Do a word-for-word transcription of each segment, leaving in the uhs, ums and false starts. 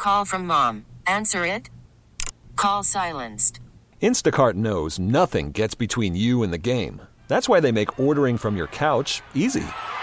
Call from mom. Answer it. Call silenced. Instacart knows nothing gets between you and the game. That's why they make ordering from your couch easy.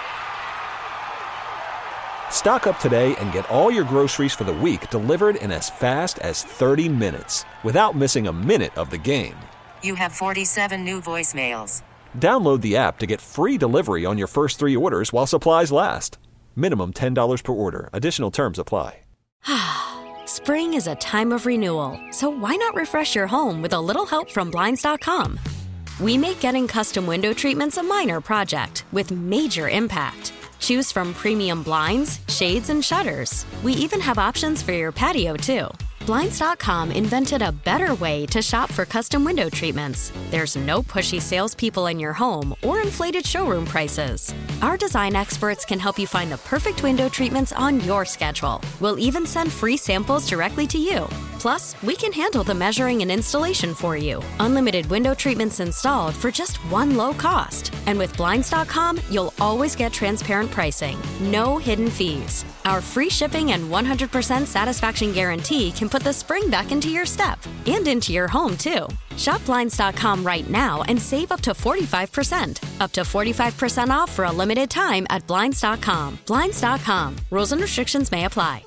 Stock up today and get all your groceries for the week delivered in as fast as thirty minutes without missing a minute of the game. You have forty-seven new voicemails. Download the app to get free delivery on your first three orders while supplies last. Minimum ten dollars per order. Additional terms apply. Spring is a time of renewal, so why not refresh your home with a little help from Blinds dot com? We make getting custom window treatments a minor project with major impact. Choose from premium blinds, shades, and shutters. We even have options for your patio, too. Blinds dot com invented a better way to shop for custom window treatments. There's no pushy salespeople in your home or inflated showroom prices. Our design experts can help you find the perfect window treatments on your schedule. We'll even send free samples directly to you. Plus, we can handle the measuring and installation for you. Unlimited window treatments installed for just one low cost. And with Blinds dot com, you'll always get transparent pricing. No hidden fees. Our free shipping and one hundred percent satisfaction guarantee can put the spring back into your step and into your home, too. Shop Blinds dot com right now and save up to forty-five percent. Up to forty-five percent off for a limited time at Blinds dot com. Blinds dot com. Rules and restrictions may apply.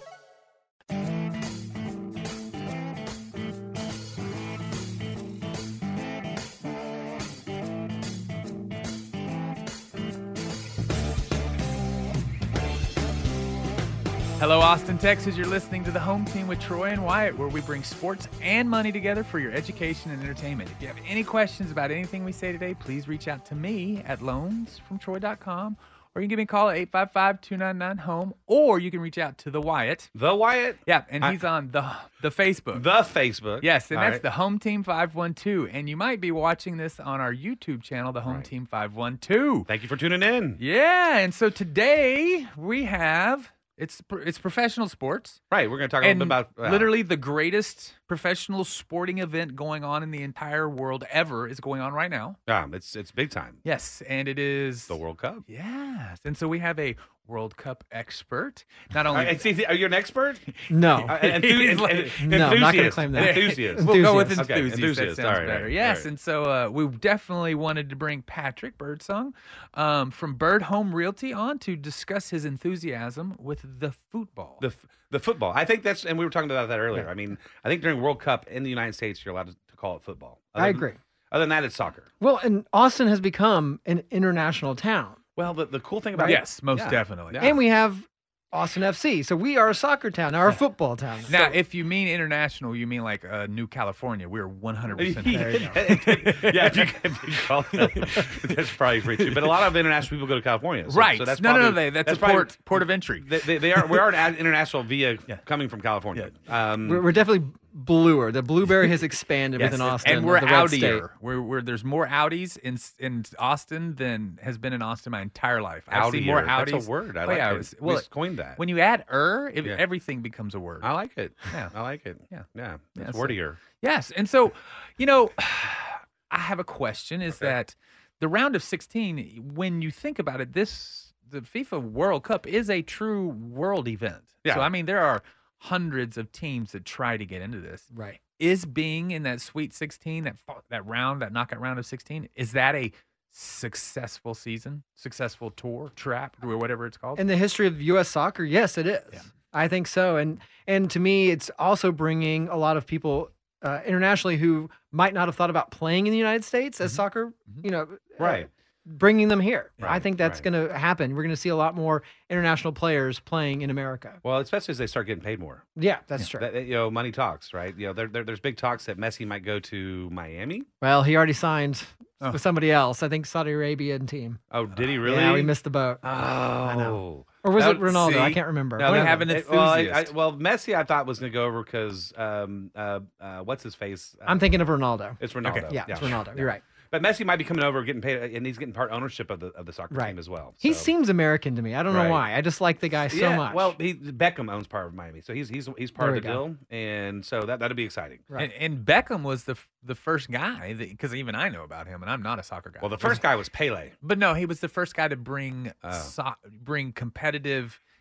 Hello, Austin, Texas. You're listening to the Home Team with Troy and Wyatt, where we bring sports and money together for your education and entertainment. If you have any questions about anything we say today, please reach out to me at loans from troy dot com, or you can give me a call at eight five five, two nine nine, home, or you can reach out to the Wyatt. The Wyatt? Yeah, and I, he's on the the Facebook. The Facebook. Yes, and All that's right. the Home Team five one two, and you might be watching this on our YouTube channel, the Home Right. Team five one two. Thank you for tuning in. Yeah, and so today we have... It's it's professional sports. Right, we're going to talk a And little bit about... Uh, literally the greatest professional sporting event going on in the entire world ever is going on right now. Yeah, it's it's big time. Yes, and it is... The World Cup. Yes, and so we have a World Cup expert. Not only... Uh, see, are you an expert? No. Uh, enthu- He's en- like- en- No, I'm not gonna enthusiast. claim that. Enthusiast. We'll go with Enthusiast. Okay, enthusiast. enthusiast. That sounds All right, better. right, Yes, right. and so uh, we definitely wanted to bring Patrick Birdsong um, from Bird Home Realty on to discuss his enthusiasm with the football. The f- the football. I think that's, and we were talking about that earlier. Yeah. I mean, I think during World Cup in the United States, you're allowed to, to call it football. Other I than- agree. Other than that, it's soccer. Well, and Austin has become an international town. Well, the, the cool thing about yes, most Yeah. definitely. Yeah. And we have Austin F C. So we are a soccer town, now we're a football town. Now, So- if you mean international, you mean like uh, New California. We're one hundred percent yeah, there. if you, if you call it, that's probably pretty true. But a lot of international people go to California, so, Right. So that's no, no, no, probably- they, that's, a probably- port port of entry. They, they, they are. We are an international via Yeah. coming from California. Um, we're, we're definitely bluer. The blueberry has expanded Yes, within Austin. and we're the red state. Audier. We're, we're there's more Audis in in Austin than has been in Austin my entire life. I've seen more Audier. Audis. That's a word. I Oh, like yeah, it. was- We well, just coined that. when you add "er," it, Yeah. everything becomes a word. I like it. Yeah. I like it. Yeah. Yeah. Yeah, It's so- wordier. Yes, and so, you know, I have a question: Is Okay. that the round of sixteen? When you think about it, this the FIFA World Cup is a true world event. Yeah. So I mean, there are hundreds of teams that try to get into this. Right. Is being in that Sweet sixteen, that fa- that round, that knockout round of sixteen, is that a successful season, successful tour, trap, or whatever it's called? In the history of U S soccer, yes, it is. Yeah. I think so. And and to me, it's also bringing a lot of people uh, internationally who might not have thought about playing in the United States as Mhm. soccer, Mhm. you know, Right. uh, bringing them here. I Right, think that's right. going to happen. We're going to see a lot more international players playing in America. Well, especially as they start getting paid more. Yeah, that's true. That, that, you know, money talks, right? You know, there, there, there's big talks that Messi might go to Miami. Well, he already signed Oh. with somebody else. I think Saudi Arabian team. Oh, did he really? Yeah, we missed the boat. Oh, know. Or was That- it Ronaldo? I see? can't remember. No, We that- have an it- well, I- enthusiast. I- Well, Messi, I thought was going to go over because um, uh, uh, what's his face? Uh, I'm thinking of Ronaldo. it's Ronaldo. Okay. Yeah, it's Ronaldo. You're right. But Messi might be coming over, getting paid, and he's getting part ownership of the of the soccer Right. team as well. He so- seems American to me. I don't Right. know why. I just like the guy so yeah, much. Well, he, Beckham owns part of Miami, so he's he's he's part There of the we go. deal, and so that that'll be exciting. Right. And, and Beckham was the f- the first guy because even I know about him, and I'm not a soccer guy. Well, the first guy was Pele. but no, he was the first guy to bring Oh. so- bring competitive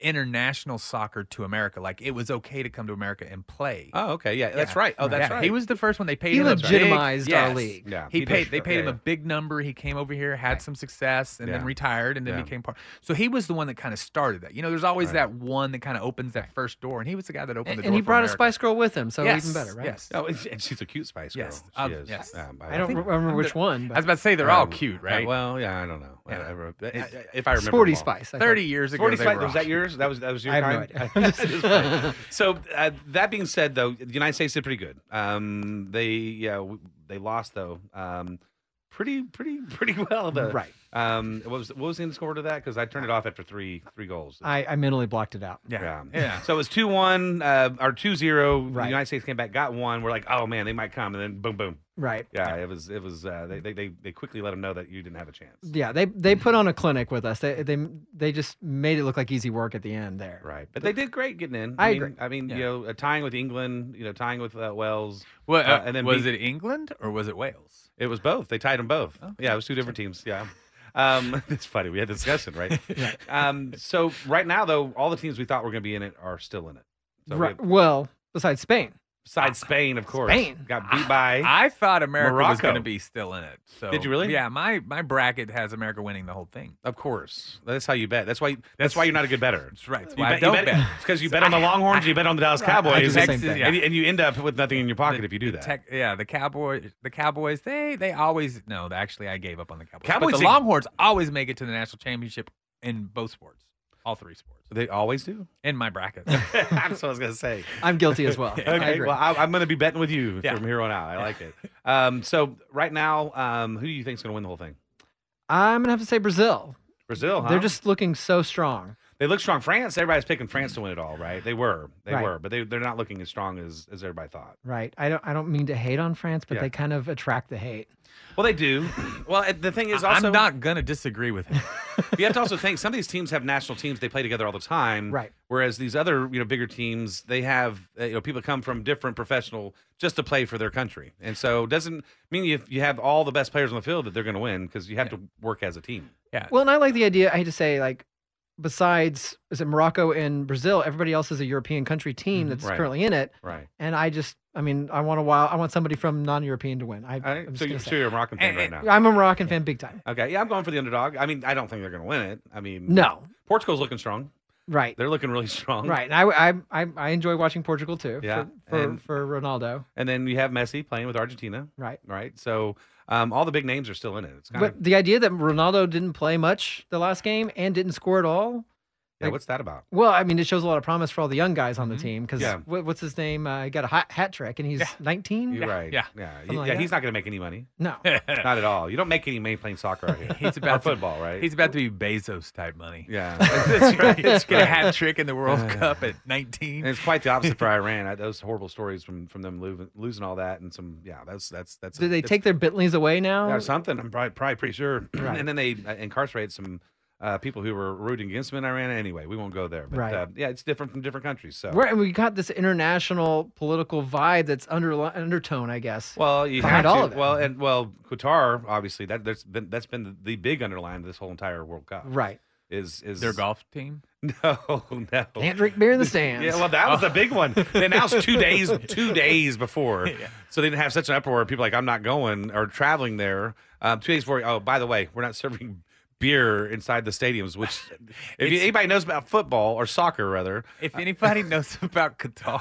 international soccer to America. Like it was okay to come to America and play. Oh, okay. Yeah, that's Yeah. right. Oh, that's Yeah, right. He was the first one. They paid He him legitimized a big, our yes. league. Yeah, He, he paid. did. They paid Yeah, him yeah. a big number. He came over here, had some success, and Yeah. then retired, and then Yeah. became part. So he was the one that kind of started that. You know, there's always Right. that one that kind of opens that first door, and he was the guy that opened And, the door. and he for brought America. a Spice Girl with him, so Yes, even better, right? Yes. Oh, and she's a cute Spice Girl. Yes. She Um, is. yes. Um, I don't think- remember I'm which the- one. I was But about to say they're all Um, cute, uh, right? well, yeah, I don't know. Yeah. Whatever. But I- if I remember Sporty them all. Spice. I Thirty thought. years ago, Sporty they Spice. were Was that all yours? That was that was your I have no kind? idea. That is funny. So uh, that being said, though, the United States did pretty good. Um, they yeah w- they lost though. Um, pretty pretty pretty well. Though. Right. Um, what was what was the end score to that? Because I turned it off after three three goals. I, I mentally blocked it out. Yeah. Yeah. Yeah. So it was two one uh, or two zero. Right. The United States came back, got one. We're like, oh man, they might come, and then boom boom. Right. Yeah, it was it was. Uh, they, they they they quickly let them know that you didn't have a chance. Yeah, they they put on a clinic with us. They they they just made it look like easy work at the end there. Right, but they did great getting in. I mean, agree. I mean, Yeah. you know, uh, tying with England, you know, tying with uh, Wales. What, Uh, uh, and then was beat- it England or was it Wales? It was both. They tied them both. Yeah, it was two different teams. Yeah. Um, it's funny. We had a discussion, right? um, so right now, though, all the teams we thought were going to be in it are still in it. So we Right. have- Well, besides Spain. besides Spain, of course. Spain. Got beat by. I thought America was Morocco. going to be still in it. So Did you really? Yeah, my my bracket has America winning the whole thing. Of course. That's how you bet. That's why. That's, That's- why you're not a good bettor. That's right. That's You why I bet, don't you bet, bet. It's because you bet on the Longhorns, you bet on the Dallas I do Cowboys, the and, same thing. Yeah. and, you, and you end up with nothing in your pocket The- if you do the that. tech- yeah, the Cowboys. The Cowboys. They they always no. Actually, I gave up on the Cowboys. Cowboys but the think- Longhorns always make it to the national championship in both sports, all three sports. They always do. In my bracket. That's what I was going to say. I'm guilty as well. I Okay, agree. well, I, I'm going to be betting with you Yeah. from here on out. I like it. Um, so right now, um, who do you think is going to win the whole thing? I'm gonna have to say Brazil. Brazil, huh? They're just looking so strong. they look strong. France, everybody's picking France to win it all, right? They were, they Right. were, but they they're not looking as strong as as everybody thought. Right. I don't I don't mean to hate on France, but Yeah. they kind of attract the hate. Well, they do. Well, the thing is also I'm not gonna disagree with him. you have to also think some of these teams have national teams they play together all the time, Right. Whereas these other you know bigger teams they have uh, you know people come from different professional just to play for their country, and so it doesn't mean you you have all the best players on the field that they're going to win because you have to work as a team. Yeah. Well, and I like the idea. I hate to say, like, besides is it Morocco and Brazil, everybody else is a European country team that's Right. currently in it. Right. And I just, I mean, I want a while. I want somebody from non-European to win. I, All right. I'm, just So, gonna you, say. so you're a Moroccan fan And- right and- now. I'm a Moroccan fan, big time. Okay. Yeah, I'm going for the underdog. I mean, I don't think they're going to win it. I mean, No, Portugal's looking strong. right, They're looking really strong. right. And I, I, I, I enjoy watching Portugal too. Yeah, for for, and- for Ronaldo. And then you have Messi playing with Argentina. Right. Right. So um, all the big names are still in it. It's kind But of the idea that Ronaldo didn't play much the last game and didn't score at all. yeah. like- What's that about? Well, I mean, it shows a lot of promise for all the young guys on the team because Yeah. what, what's his name? Uh, he got a hat, hat trick and he's nineteen. You're right. yeah. Yeah. Something like yeah. that. He's not going to make any money. No, Not at all. You don't make any money playing soccer out here. He's Or about to- football, right? He's about to be Bezos type money. yeah. That's right. That's Get a right. hat trick in the World Cup at nineteen. And it's quite the opposite for Iran. I, those horrible stories from from them losing, losing all that and some yeah. That's that's that's. did they it's- take their Bentleys away now? yeah, something? I'm probably, probably pretty sure. Right. And then they uh, incarcerated some uh, people who were rooting against them in Iran. Anyway, we won't go there. But Right. uh, yeah, it's different from different countries. So Right, and we got this international political vibe that's under undertone, I guess. well, you behind have to. all of it. Well, and well, Qatar obviously that that's been that's been the, the big underline of this whole entire World Cup. Right, Is is Their golf team. No, no. can't drink beer in the stands. Yeah, well, that was the big one. They announced two days, two days before, so they didn't have such an uproar. People like, I'm not going or traveling there. Um, two days before. Oh, by the way, we're not serving beer inside the stadiums. Which, if you, It's- anybody knows about football or soccer, rather, If anybody knows about Qatar,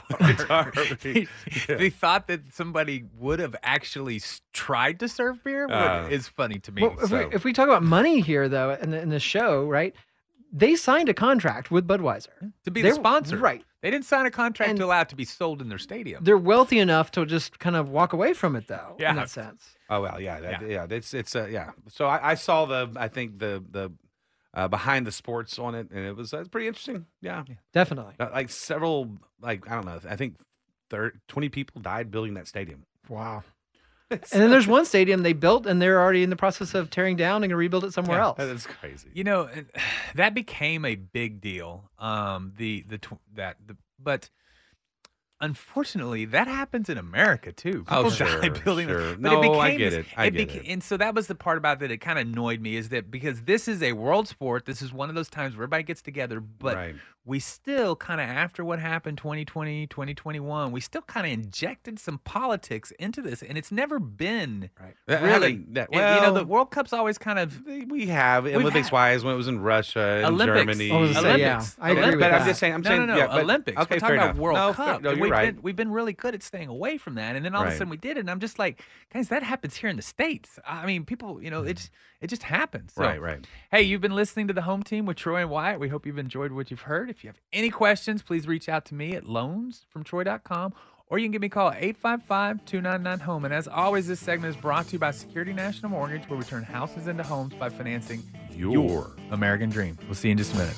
Qatar, yeah. they thought that somebody would have actually s- tried to serve beer. What Uh, is funny to me. Well, if, so- we, if we talk about money here, though, in the, in the show, right? They signed a contract with Budweiser. to be They- the sponsor, right. They didn't sign a contract And- to allow it to be sold in their stadium. They're wealthy enough to just kind of walk away from it, though, in Yeah. that sense. oh well, yeah, that, Yeah. yeah. It's it's uh, yeah. So I, I saw the I think the the uh, behind the sports on it, and it was uh, pretty interesting. Yeah, Definitely. Uh, like several like I don't know. I think thirty, twenty people died building that stadium. Wow. And then there's one stadium they built, and they're already in the process of tearing down and going to rebuild it somewhere Yeah, else. That is crazy. You know, it- that became a big deal. Um, the the tw- that the but unfortunately, that happens in America too. People Oh, die sure, building sure. But No, it became I get this- it. I get beca- it. And so that was the part about that it kind of annoyed me is that because this is a world sport, this is one of those times where everybody gets together, but Right. we still kind of, after what happened twenty twenty, twenty twenty-one, we still kind of injected some politics into this, and it's never been Right. really. That- and, you know, the well, World Cup's always kind of we have We've Olympics had- wise when it was in Russia and Olympics. Germany. I was gonna say, yeah, Olympics. I agree Olympics. with but I'm that. just saying. I'm no, saying, no, no, yeah, but- Olympics. Okay, We're fair talking about enough. World no, Cup. fair- no, and you're we've right. Been, we've been really good at staying away from that, and then all of a Right. sudden we did it. And I'm just like, guys, that happens here in the States. I mean, people, you know, it's it just happens. So, Right, right. Hey, you've been listening to the Home Team with Troy and Wyatt. We hope you've enjoyed what you've heard. If you have any questions, please reach out to me at loans from troy dot com, or you can give me a call at eight five five, two nine nine, home. And as always, this segment is brought to you by Security National Mortgage, where we turn houses into homes by financing your American dream. We'll see you in just a minute.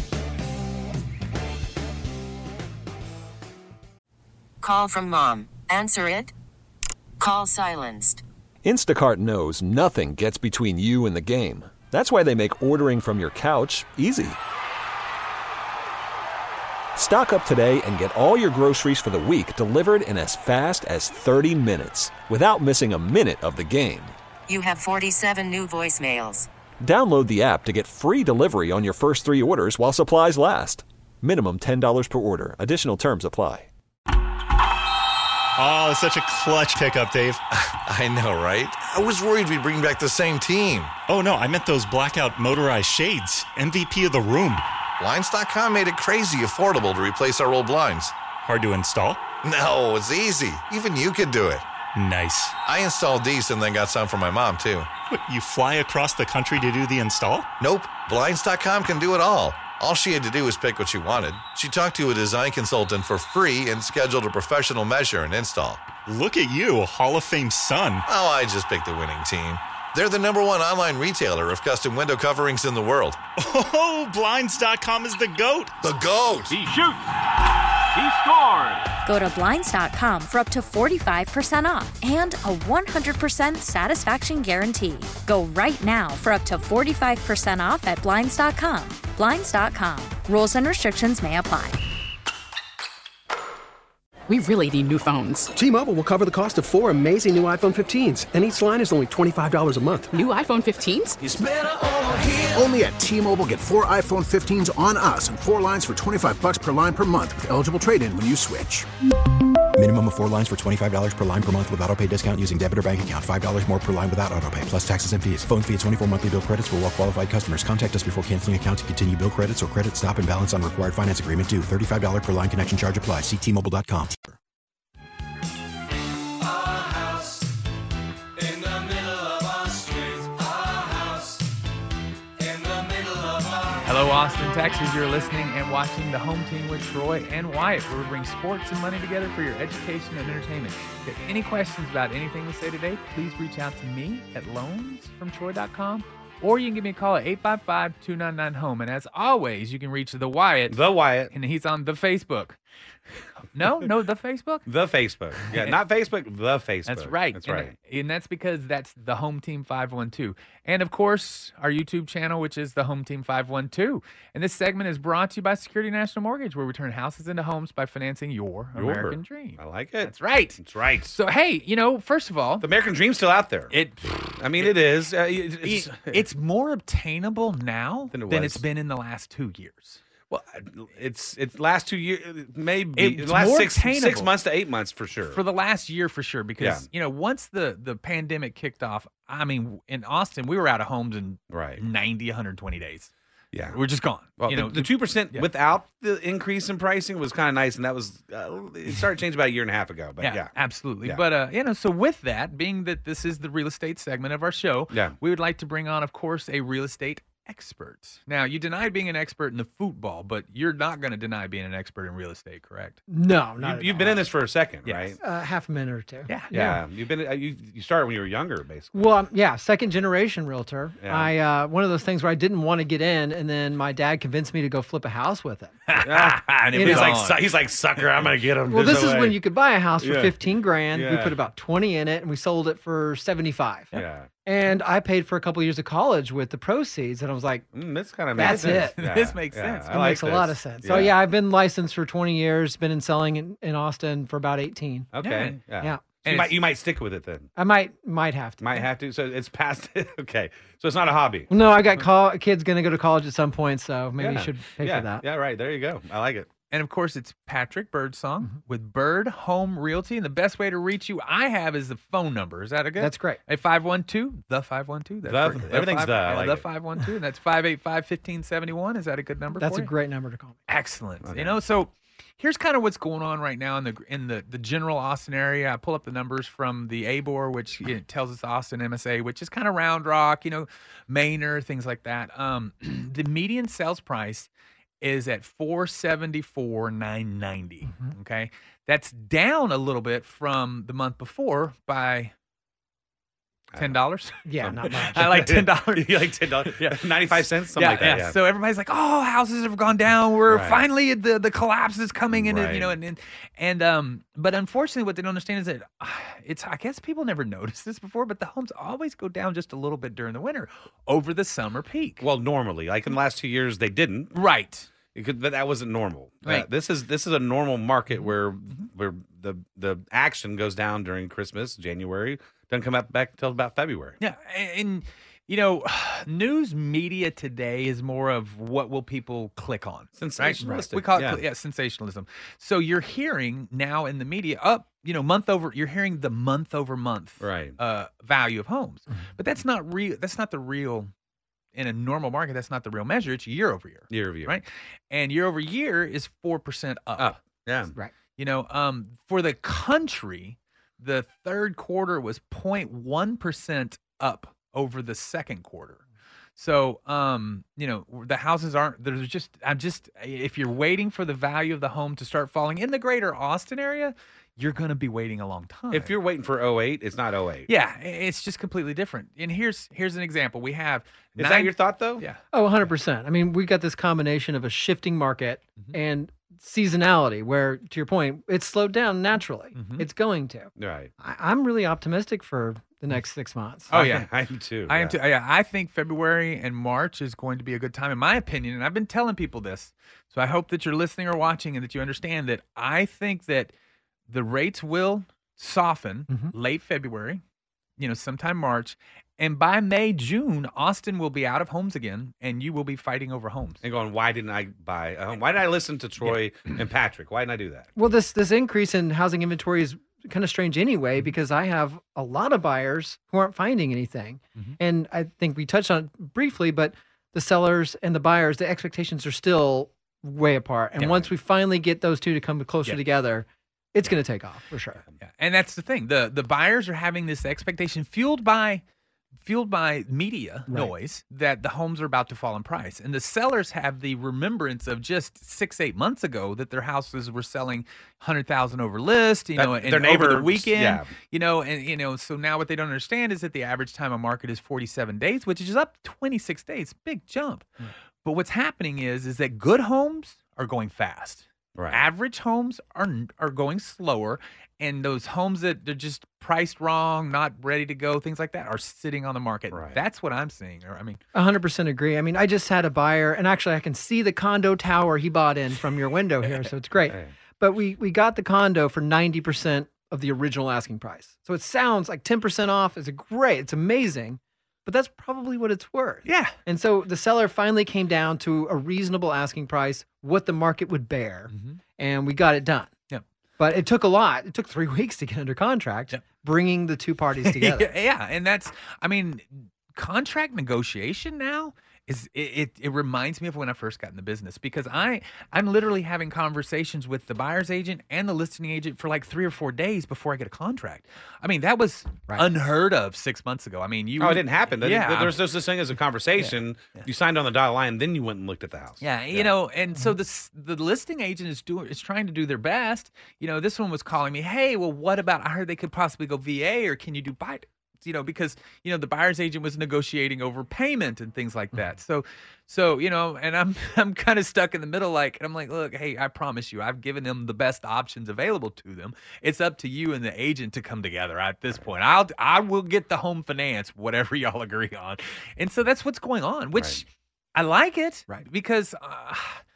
Call from mom. Answer it. Call silenced. Instacart knows nothing gets between you and the game. That's why they make ordering from your couch easy. Stock up today and get all your groceries for the week delivered in as fast as thirty minutes without missing a minute of the game. You have forty-seven new voicemails. Download the app to get free delivery on your first three orders while supplies last. Minimum ten dollars per order. Additional terms apply. Oh, such a clutch pickup, Dave. I know, right? I was worried we'd bring back the same team. Oh, no, I meant those blackout motorized shades. M V P of the room. Blinds dot com made it crazy affordable to replace our old blinds. Hard to install? No, it's easy. Even you could do it. Nice. I installed these and then got some for my mom, too. What, you fly across the country to do the install? Nope, Blinds dot com can do it all. All she had to do was pick what she wanted. She talked to a design consultant for free and scheduled a professional measure and install. Look at you, Hall of Fame son. Oh, I just picked the winning team. They're the number one online retailer of custom window coverings in the world. Oh, Blinds dot com is the GOAT. The GOAT! He shoots. He scores. Go to Blinds dot com for up to forty-five percent off and a one hundred percent satisfaction guarantee. Go right now for up to forty-five percent off at Blinds dot com. Blinds dot com. Rules and restrictions may apply. We really need new phones. T-Mobile will cover the cost of four amazing new iPhone fifteens, and each line is only twenty-five dollars a month. New iPhone fifteens? It's better over here. Only at T-Mobile, get four iPhone fifteens on us and four lines for twenty-five bucks per line per month with eligible trade-in when you switch. Minimum of four lines for twenty-five dollars per line per month with autopay discount using debit or bank account. five dollars more per line without autopay, plus taxes and fees. Phone fee at twenty-four monthly bill credits for well-qualified customers. Contact us before canceling account to continue bill credits or credit stop and balance on required finance agreement due. thirty-five dollars per line connection charge applies. See T Mobile dot com. Hello, Austin, Texas. You're listening and watching the Home Team with Troy and Wyatt, where we bring sports and money together for your education and entertainment. If you have any questions about anything we say today, please reach out to me at loans from troy dot com, or you can give me a call at eight five five, two nine nine, home. And as always, you can reach the Wyatt. The Wyatt. And he's on the Facebook. No, no, the Facebook? The Facebook. Yeah, not Facebook, the Facebook. That's right. That's and, right. And that's because that's the Home Team five one two. And of course, our YouTube channel, which is the Home Team five one two. And this segment is brought to you by Security National Mortgage, where we turn houses into homes by financing your, Your. American dream. I like it. That's right. That's right. So, hey, you know, first of all, The American dream's still out there. it I mean, it is. Uh, it's, it- it's more obtainable now Than it than was. it's been in the last two years. well, it's it's last two years, maybe It's the last more six six obtainable. months to eight months for sure. For the last year, for sure, because Yeah. you know, once the the pandemic kicked off, I mean, in Austin, we were out of homes in Right. ninety, one hundred twenty days. yeah, We're just gone. well, you the- know, the two percent yeah. without the increase in pricing was kind of nice, and that was uh, it started changing about a year and a half ago. But yeah, yeah, absolutely. Yeah. But uh, you know, so with that, being that this is the real estate segment of our show, Yeah. we would like to bring on, of course, a real estate expert. Now, you denied being an expert in the football, but you're not going to deny being an expert in real estate, correct? No, you, not at you've all. been in this for a second, Yes. right? uh, half a minute or two. Yeah. Yeah, you've been uh, you you started when you were younger, basically. Well, um, yeah, second generation realtor. Yeah. I uh, one of those things where I didn't want to get in, and then my dad convinced me to go flip a house with it. and it You was he's know, like on. su- he's like sucker. I'm gonna get him. Well, There's this no is way. when you could buy a house for Yeah. fifteen grand. We Yeah. put about twenty in it, and we sold it for seventy-five. Yeah. And I paid for a couple years of college with the proceeds, and I was like, mm, "This kind of that's makes it. Yeah, this makes yeah, sense. I It like makes a this. lot of sense. Yeah. So yeah, I've been licensed for twenty years. Been in selling in, in Austin for about eighteen. Okay. Yeah. Yeah. So you might you might stick with it then. I might might have to. Might have to. So it's past. Okay. So it's not a hobby. No, I got call, kids going to go to college at some point, so maybe Yeah. you should pay yeah. for that. Yeah. Right. There you go. I like it. And of course, it's Patrick Birdsong Mm-hmm. with Bird Home Realty. And the best way to reach you, I have, is the phone number. Is that a good? That's great. A five one two, the five one two. That's The- great. everything's five- the, I yeah, like the it. five one two. And that's five eight five, one five seven one. Is that a good number That's for a you? great number to call me. Excellent. Okay. You know, so here's kind of what's going on right now in the in the, the general Austin area. I pull up the numbers from the A B O R, which it tells us Austin M S A, which is kind of Round Rock, you know, Manor, things like that. Um, the median sales price is at four seventy-four nine ninety. Mm-hmm. Okay, that's down a little bit from the month before by ten dollars. Yeah, not much. I like ten dollars. You like ten dollars? Yeah. Ninety-five cents, something yeah, like that. yeah. Yeah. So everybody's like, "Oh, houses have gone down. We're Right. finally the the collapse is coming in." And, you know, Right. and, and and um, but unfortunately, what they don't understand is that uh, it's. I guess people never noticed this before, but the homes always go down just a little bit during the winter, over the summer peak. Well, normally, like in the last two years, they didn't. Right. It could, but that wasn't normal. Uh, Right. this is this is a normal market where where the the action goes down during Christmas, January, doesn't come up back until about February. Yeah, and, and you know, news media today is more of what will people click on. Sensationalistic, Right? We call it yeah. yeah. sensationalism. So you're hearing now in the media up, you know, month over. You're hearing the month over month Right. uh, value of homes, Mm-hmm. but that's not real. That's not the real. In a normal market, that's not the real measure. It's year over year. Year over year. Right? And year over year is four percent up. Up. Yeah. Right. You know, um, for the country, the third quarter was zero point one percent up over the second quarter. So, um, you know, the houses aren't, there's just, I'm just, if you're waiting for the value of the home to start falling in the greater Austin area, you're going to be waiting a long time. If you're waiting for oh eight, it's not oh eight. Yeah, it's just completely different. And here's here's an example. We have Is that your thought, though? Yeah. Oh, one hundred percent. I mean, we got this combination of a shifting market Mm-hmm. and seasonality where, to your point, it's slowed down naturally. Mm-hmm. It's going to. Right. I, I'm really optimistic for the next six months. Oh, yeah. I am too. I yeah. am too. Yeah, I think February and March is going to be a good time, in my opinion. And I've been telling people this, so I hope that you're listening or watching and that you understand that I think that the rates will soften Mhm. late February, you know, sometime March, and by May, June, Austin will be out of homes again, and you will be fighting over homes. And going, why didn't I buy a home? Why did I listen to Troy and Patrick? Why didn't I do that? Well, this this increase in housing inventory is kind of strange anyway because I have a lot of buyers who aren't finding anything, Mhm. and I think we touched on it briefly, but the sellers and the buyers, the expectations are still way apart. And Yeah. once we finally get those two to come closer Yeah. together, it's going to take off for sure. Yeah, and that's the thing. the The buyers are having this expectation fueled by fueled by media Right. noise that the homes are about to fall in price, and the sellers have the remembrance of just six eight months ago that their houses were selling hundred thousand over list. You That- know, and their over the neighbors, weekend. yeah. You know, and you know, so now what they don't understand is that the average time on market is forty seven days, which is up twenty six days. Big jump. But what's happening is is that good homes are going fast. Right. Average homes are are going slower, and those homes that they're just priced wrong, not ready to go, things like that, are sitting on the market. Right. That's what I'm seeing. Or I mean, one hundred percent agree. I mean, I just had a buyer, and actually I can see the condo tower he bought in from your window here, so it's great. Hey. But we we got the condo for ninety percent of the original asking price. So it sounds like ten percent off is a great, it's amazing, but that's probably what it's worth. yeah, And so the seller finally came down to a reasonable asking price, what the market would bear, and we got it done. Yep. But it took a lot. It took three weeks to get under contract, Yep. bringing the two parties together. yeah, yeah, and that's, I mean, contract negotiation now is it, it. It reminds me of when I first got in the business because I I'm literally having conversations with the buyer's agent and the listing agent for like three or four days before I get a contract. I mean, that was Right. unheard of six months ago. I mean, you. Oh, it didn't happen. There- Yeah. There's no such thing as a conversation. You signed on the dotted line, then you went and looked at the house. Yeah, you know, and so this the listing agent is doing is trying to do their best. You know, this one was calling me, "Hey, well, what about? I heard they could possibly go V A, or can you do buy?" you know, because, you know, the buyer's agent was negotiating over payment and things like that. So, so, you know, and I'm, I'm kind of stuck in the middle. Like, and I'm like, look, hey, I promise you, I've given them the best options available to them. It's up to you and the agent to come together at this point. I'll, I will get the home finance, whatever y'all agree on. And so that's what's going on, which right. I like it right. because uh,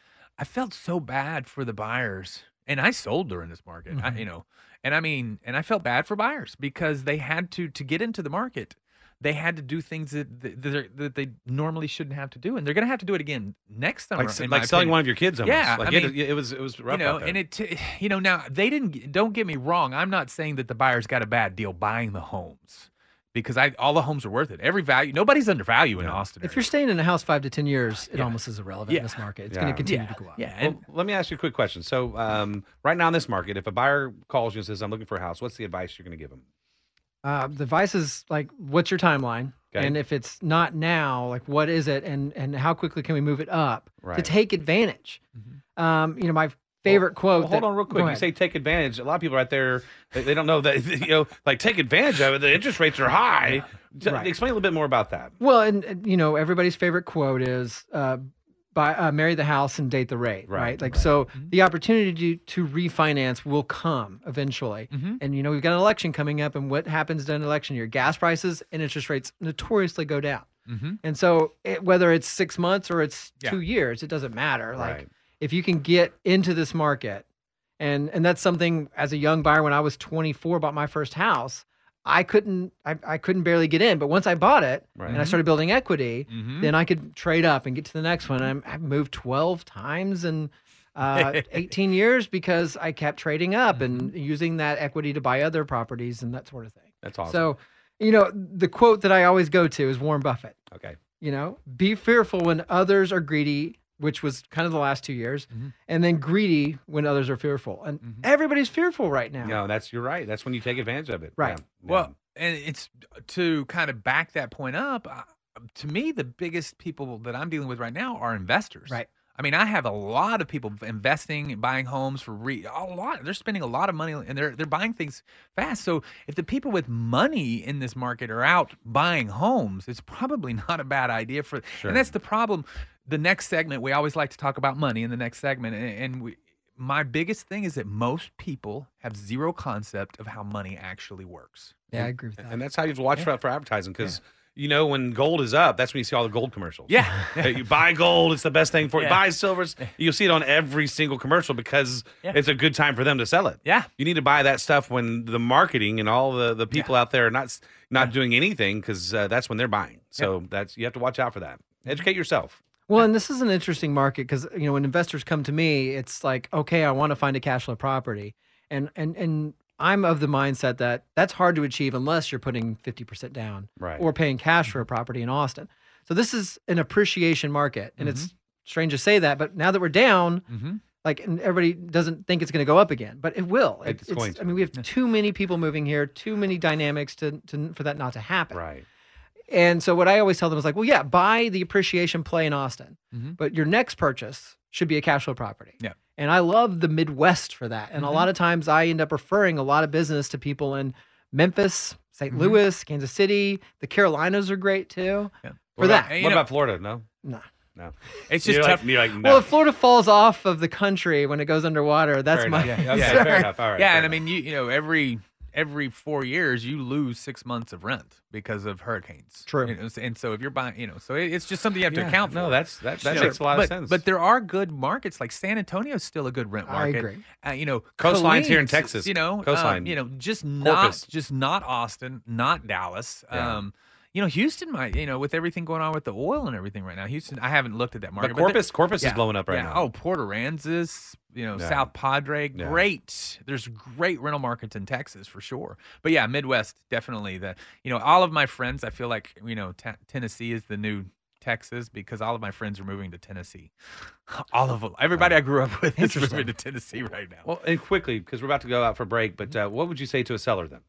I felt so bad for the buyers, and I sold during this market, mm-hmm. I, you know, and I mean, and I felt bad for buyers because they had to, to get into the market, they had to do things that, that, that they normally shouldn't have to do. And they're going to have to do it again next summer. Like, like selling opinion. one of your kids. Almost. Yeah. Like I it, mean, it was, it was rough you know, out there. and it, you know, now they didn't, don't get me wrong. I'm not saying that the buyers got a bad deal buying the homes. Because I, all the homes are worth it. Every value, nobody's undervalued in Austin. If area. you're staying in a house five to ten years, it yeah. almost is irrelevant yeah. in this market. It's yeah. going to continue yeah. to go up. Yeah. Well, let me ask you a quick question. So, um, right now in this market, if a buyer calls you and says, "I'm looking for a house," what's the advice you're going to give them? Uh, the advice is like, what's your timeline? Okay. And if it's not now, like, what is it? And and how quickly can we move it up right. to take advantage? Mm-hmm. Um, you know, my favorite well, quote. Well, hold that, on real quick. You say take advantage. A lot of people right there, they, they don't know that, you know, like take advantage of it. The interest rates are high. Right. Explain a little bit more about that. Well, and, and you know, everybody's favorite quote is uh, buy, uh, marry the house and date the rate, right? right? Like, right. so mm-hmm. the opportunity to, to refinance will come eventually. Mm-hmm. And, you know, we've got an election coming up, and what happens during an election year? Gas prices and interest rates notoriously go down. Mm-hmm. And so it, whether it's six months or it's yeah. two years, it doesn't matter. Like, right. if you can get into this market, and and that's something as a young buyer, when I was twenty-four, bought my first house, I couldn't I, I couldn't barely get in. But once I bought it right. and I started building equity, mm-hmm. then I could trade up and get to the next one. And I've moved twelve times in uh, eighteen years because I kept trading up mm-hmm. and using that equity to buy other properties and that sort of thing. That's awesome. So, you know, the quote that I always go to is Warren Buffett. Okay. You know, be fearful when others are greedy, which was kind of the last two years, mm-hmm. and then greedy when others are fearful. And mm-hmm. everybody's fearful right now. No, that's you're right. That's when you take advantage of it. Right. Yeah. Well, and it's to kind of back that point up. Uh, to me, the biggest people that I'm dealing with right now are investors. Right. I mean, I have a lot of people investing and buying homes for re a lot. They're spending a lot of money and they're they're buying things fast. So if the people with money in this market are out buying homes, it's probably not a bad idea for. Sure. And that's the problem. The next segment, we always like to talk about money in the next segment, and, and we, my biggest thing is that most people have zero concept of how money actually works. Yeah, I agree with that. And that's how you have to watch yeah. for, for advertising because. Yeah. You know, when gold is up, that's when you see all the gold commercials. Yeah. Hey, you buy gold, it's the best thing for you. Yeah. Buy silvers. You'll see it on every single commercial because yeah. it's a good time for them to sell it. Yeah. You need to buy that stuff when the marketing and all the, the people yeah. out there are not not yeah. doing anything because uh, that's when they're buying. So yeah. that's you have to watch out for that. Educate yourself. Well, and this is an interesting market because, you know, when investors come to me, it's like, okay, I want to find a cash flow property. And, and, and, I'm of the mindset that that's hard to achieve unless you're putting fifty percent down right. or paying cash for a property in Austin. So this is an appreciation market. And mm-hmm. it's strange to say that, but now that we're down, mm-hmm. like, and everybody doesn't think it's going to go up again, but it will. It, it's, it's going to. I mean, we have too many people moving here, too many dynamics to, to for that not to happen. Right. And so what I always tell them is like, well, yeah, buy the appreciation play in Austin, mm-hmm. but your next purchase should be a cash flow property. Yeah. And I love the Midwest for that. And mm-hmm. a lot of times I end up referring a lot of business to people in Memphis, Saint Mm-hmm. Louis, Kansas City. The Carolinas are great too. Yeah. For what that. About, what know, about Florida? No? No. No. It's just you're tough. Like, you're like, no. Well, if Florida falls off of the country when it goes underwater, that's fair my enough. Yeah, okay, fair enough. All right. Yeah, and enough. I mean, you you know, every every four years you lose six months of rent because of hurricanes. True. You know, and so if you're buying, you know, so it, it's just something you have to yeah, account for. No, that's that, that sure. makes a lot but, of sense. But there are good markets like San Antonio is still a good rent market. I agree. Uh, you know, coastlines here in Colleen's, Texas. You know, coastline. Um, you know, just Corpus. not just not Austin, not Dallas. Yeah. Um, You know, Houston might, you know, with everything going on with the oil and everything right now, Houston, I haven't looked at that market. But Corpus, but Corpus yeah, is blowing up right yeah. now. Oh, Port Aransas, you know, Yeah. South Padre, Yeah. great. There's great rental markets in Texas for sure. But yeah, Midwest, definitely. The, you know, all of my friends, I feel like, you know, t- Tennessee is the new Texas because all of my friends are moving to Tennessee. All of them. Everybody I grew up with is moving to Tennessee right now. Well, and quickly, because we're about to go out for break, but uh, what would you say to a seller then?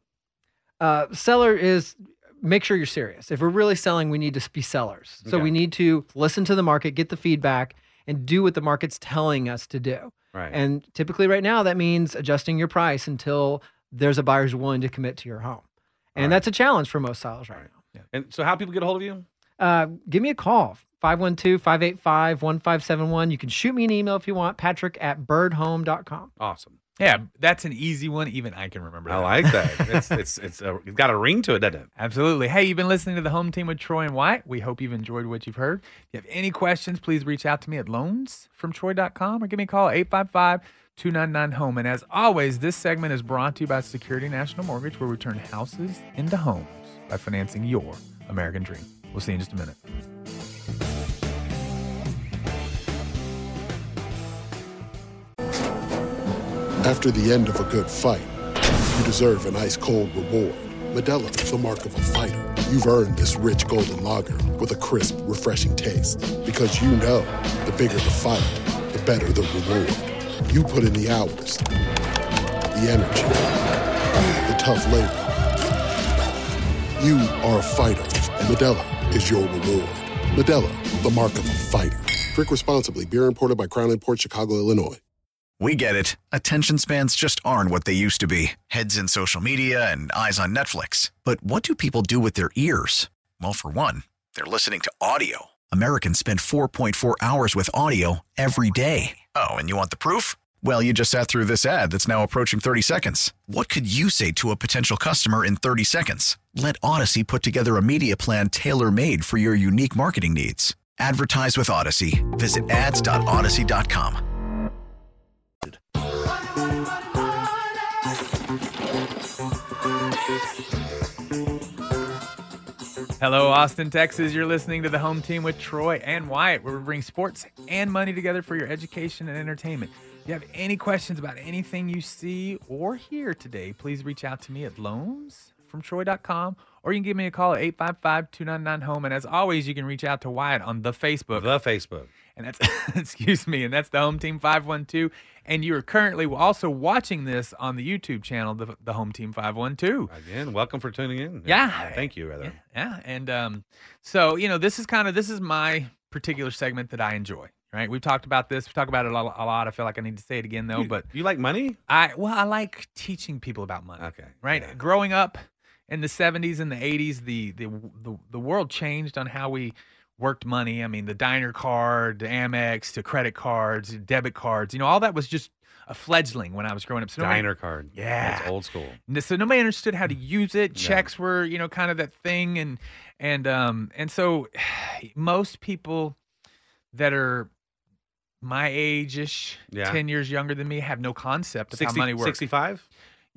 Uh, seller is... Make sure you're serious. If we're really selling, we need to be sellers. So Okay. we need to listen to the market, get the feedback, and do what the market's telling us to do. Right. And typically right now, that means adjusting your price until there's a buyer who's willing to commit to your home. And right. that's a challenge for most sellers right, right now. Yeah. And so how people get a hold of you? Uh, give me a call, five one two, five eight five, one five seven one. You can shoot me an email if you want, Patrick at bird home dot com. Awesome. Yeah, that's an easy one. Even I can remember that. I like that. it's it's it's, a, it's got a ring to it, doesn't it? Absolutely. Hey, you've been listening to The Home Team with Troy and Wyatt. We hope you've enjoyed what you've heard. If you have any questions, please reach out to me at loans from troy dot com or give me a call, eight five five, two nine nine, home. And as always, this segment is brought to you by Security National Mortgage, where we turn houses into homes by financing your American dream. We'll see you in just a minute. After the end of a good fight, you deserve an ice-cold reward. Modelo is the mark of a fighter. You've earned this rich golden lager with a crisp, refreshing taste. Because you know, the bigger the fight, the better the reward. You put in the hours, the energy, the tough labor. You are a fighter, and Modelo is your reward. Modelo, the mark of a fighter. Drink responsibly. Beer imported by Crown Imports, Chicago, Illinois. We get it. Attention spans just aren't what they used to be. Heads in social media and eyes on Netflix. But what do people do with their ears? Well, for one, they're listening to audio. Americans spend four point four hours with audio every day. Oh, and you want the proof? Well, you just sat through this ad that's now approaching thirty seconds. What could you say to a potential customer in thirty seconds? Let Odyssey put together a media plan tailor-made for your unique marketing needs. Advertise with Odyssey. Visit ads dot odyssey dot com. Hello, Austin, Texas. You're listening to The Home Team with Troy and Wyatt, where we bring sports and money together for your education and entertainment. If you have any questions about anything you see or hear today, please reach out to me at loans from troy dot com, or you can give me a call at eight five five, two nine nine, home. And as always, you can reach out to Wyatt on the Facebook. The Facebook. And that's, excuse me, and that's the Home Team five one two. And you are currently also watching this on the YouTube channel, the, the Home Team five one two. Again, welcome for tuning in. Yeah. Uh, thank you, rather. Yeah. yeah. And um, so, you know, this is kind of, this is my particular segment that I enjoy, right? We've talked about this. We talk about it a lot, a lot. I feel like I need to say it again, though. You, but you like money? I Well, I like teaching people about money. Okay. Right? Yeah. Growing up in the seventies and the eighties, the, the, the, the world changed on how we worked money. I mean, the diner card, the Amex, to credit cards, debit cards, you know, all that was just a fledgling when I was growing up. So Diner nobody, card. Yeah. That's old school. So nobody understood how to use it. Yeah. Checks were, you know, kind of that thing. And, and, um, and so most people that are my age-ish, Yeah. ten years younger than me, have no concept of sixty, how money works. sixty-five?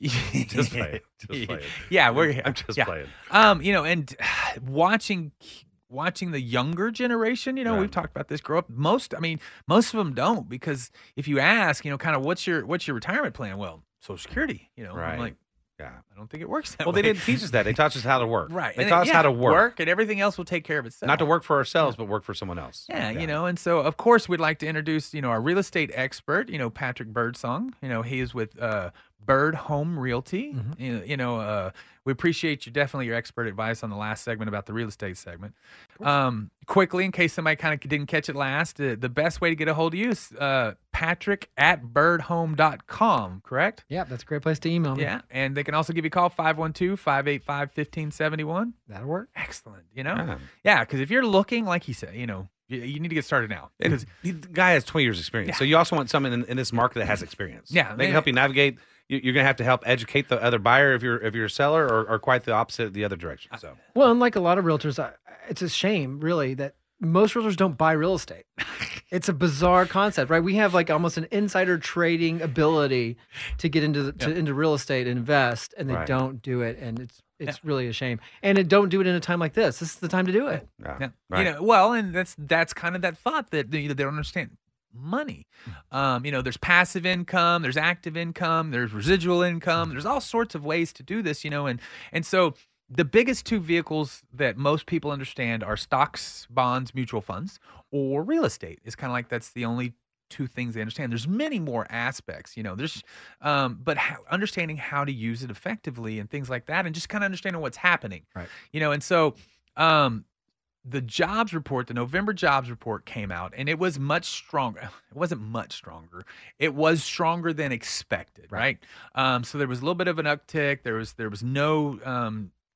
Just playing. Just playing. Yeah, we're I'm just yeah. playing. Um, you know, and watching watching the younger generation, you know, Right. we've talked about this, grow up. Most, I mean, most of them don't, because if you ask, you know, kind of what's your what's your retirement plan? Well, Social Security, you know. Right. I'm like, Yeah. I don't think it works that Well, way. they didn't teach us that. They taught us how to work. Right. They And taught it- us yeah, how to work. and everything else will take care of itself. Not to work for ourselves, but work for someone else. Yeah, you know, and so of course we'd like to introduce, you know, our real estate expert, you know, Patrick Birdsong. You know, he is with uh, Bird Home Realty. Mhm. You know, you know uh, we appreciate you definitely your expert advice on the last segment about the real estate segment. Um, quickly, in case somebody kind of didn't catch it last, uh, the best way to get a hold of you is uh, Patrick at bird home dot com, correct? Yeah, that's a great place to email me. Yeah, and they can also give you a call, five one two, five eight five, one five seven one. That'll work. Excellent. You know? Yeah. Yeah, because if you're looking, like he said, you know, you, you need to get started now. And Because the guy has twenty years experience. Yeah. So you also want someone in, in this market that has experience. Yeah, They they- can help you navigate. You, you're going to have to help educate the other buyer if you're if you're a seller, or, or quite the opposite, the other direction. So Well, and like a lot of realtors, I, it's a shame, really, that most realtors don't buy real estate. It's a bizarre concept, right? We have like almost an insider trading ability to get into the, to, Yep. into real estate and invest, and they Right. don't do it, and it's it's really a shame. And it don't do it in a time like this. This is the time to do it. yeah, Yeah. right. You know, well, and that's that's kind of that thought that they, they don't understand money. Um, you know, there's passive income, there's active income, there's residual income, there's all sorts of ways to do this, you know, and and so the biggest two vehicles that most people understand are stocks, bonds, mutual funds, or real estate. It's kind of like that's the only two things they understand. There's many more aspects, you know, there's, um, but how, understanding how to use it effectively and things like that, and just kind of understanding what's happening, Right. you know, and so, um, the jobs report, the November jobs report came out, and it was much stronger. It wasn't much stronger. It was stronger than expected, right? Um, so there was a little bit of an uptick. There was there was no um,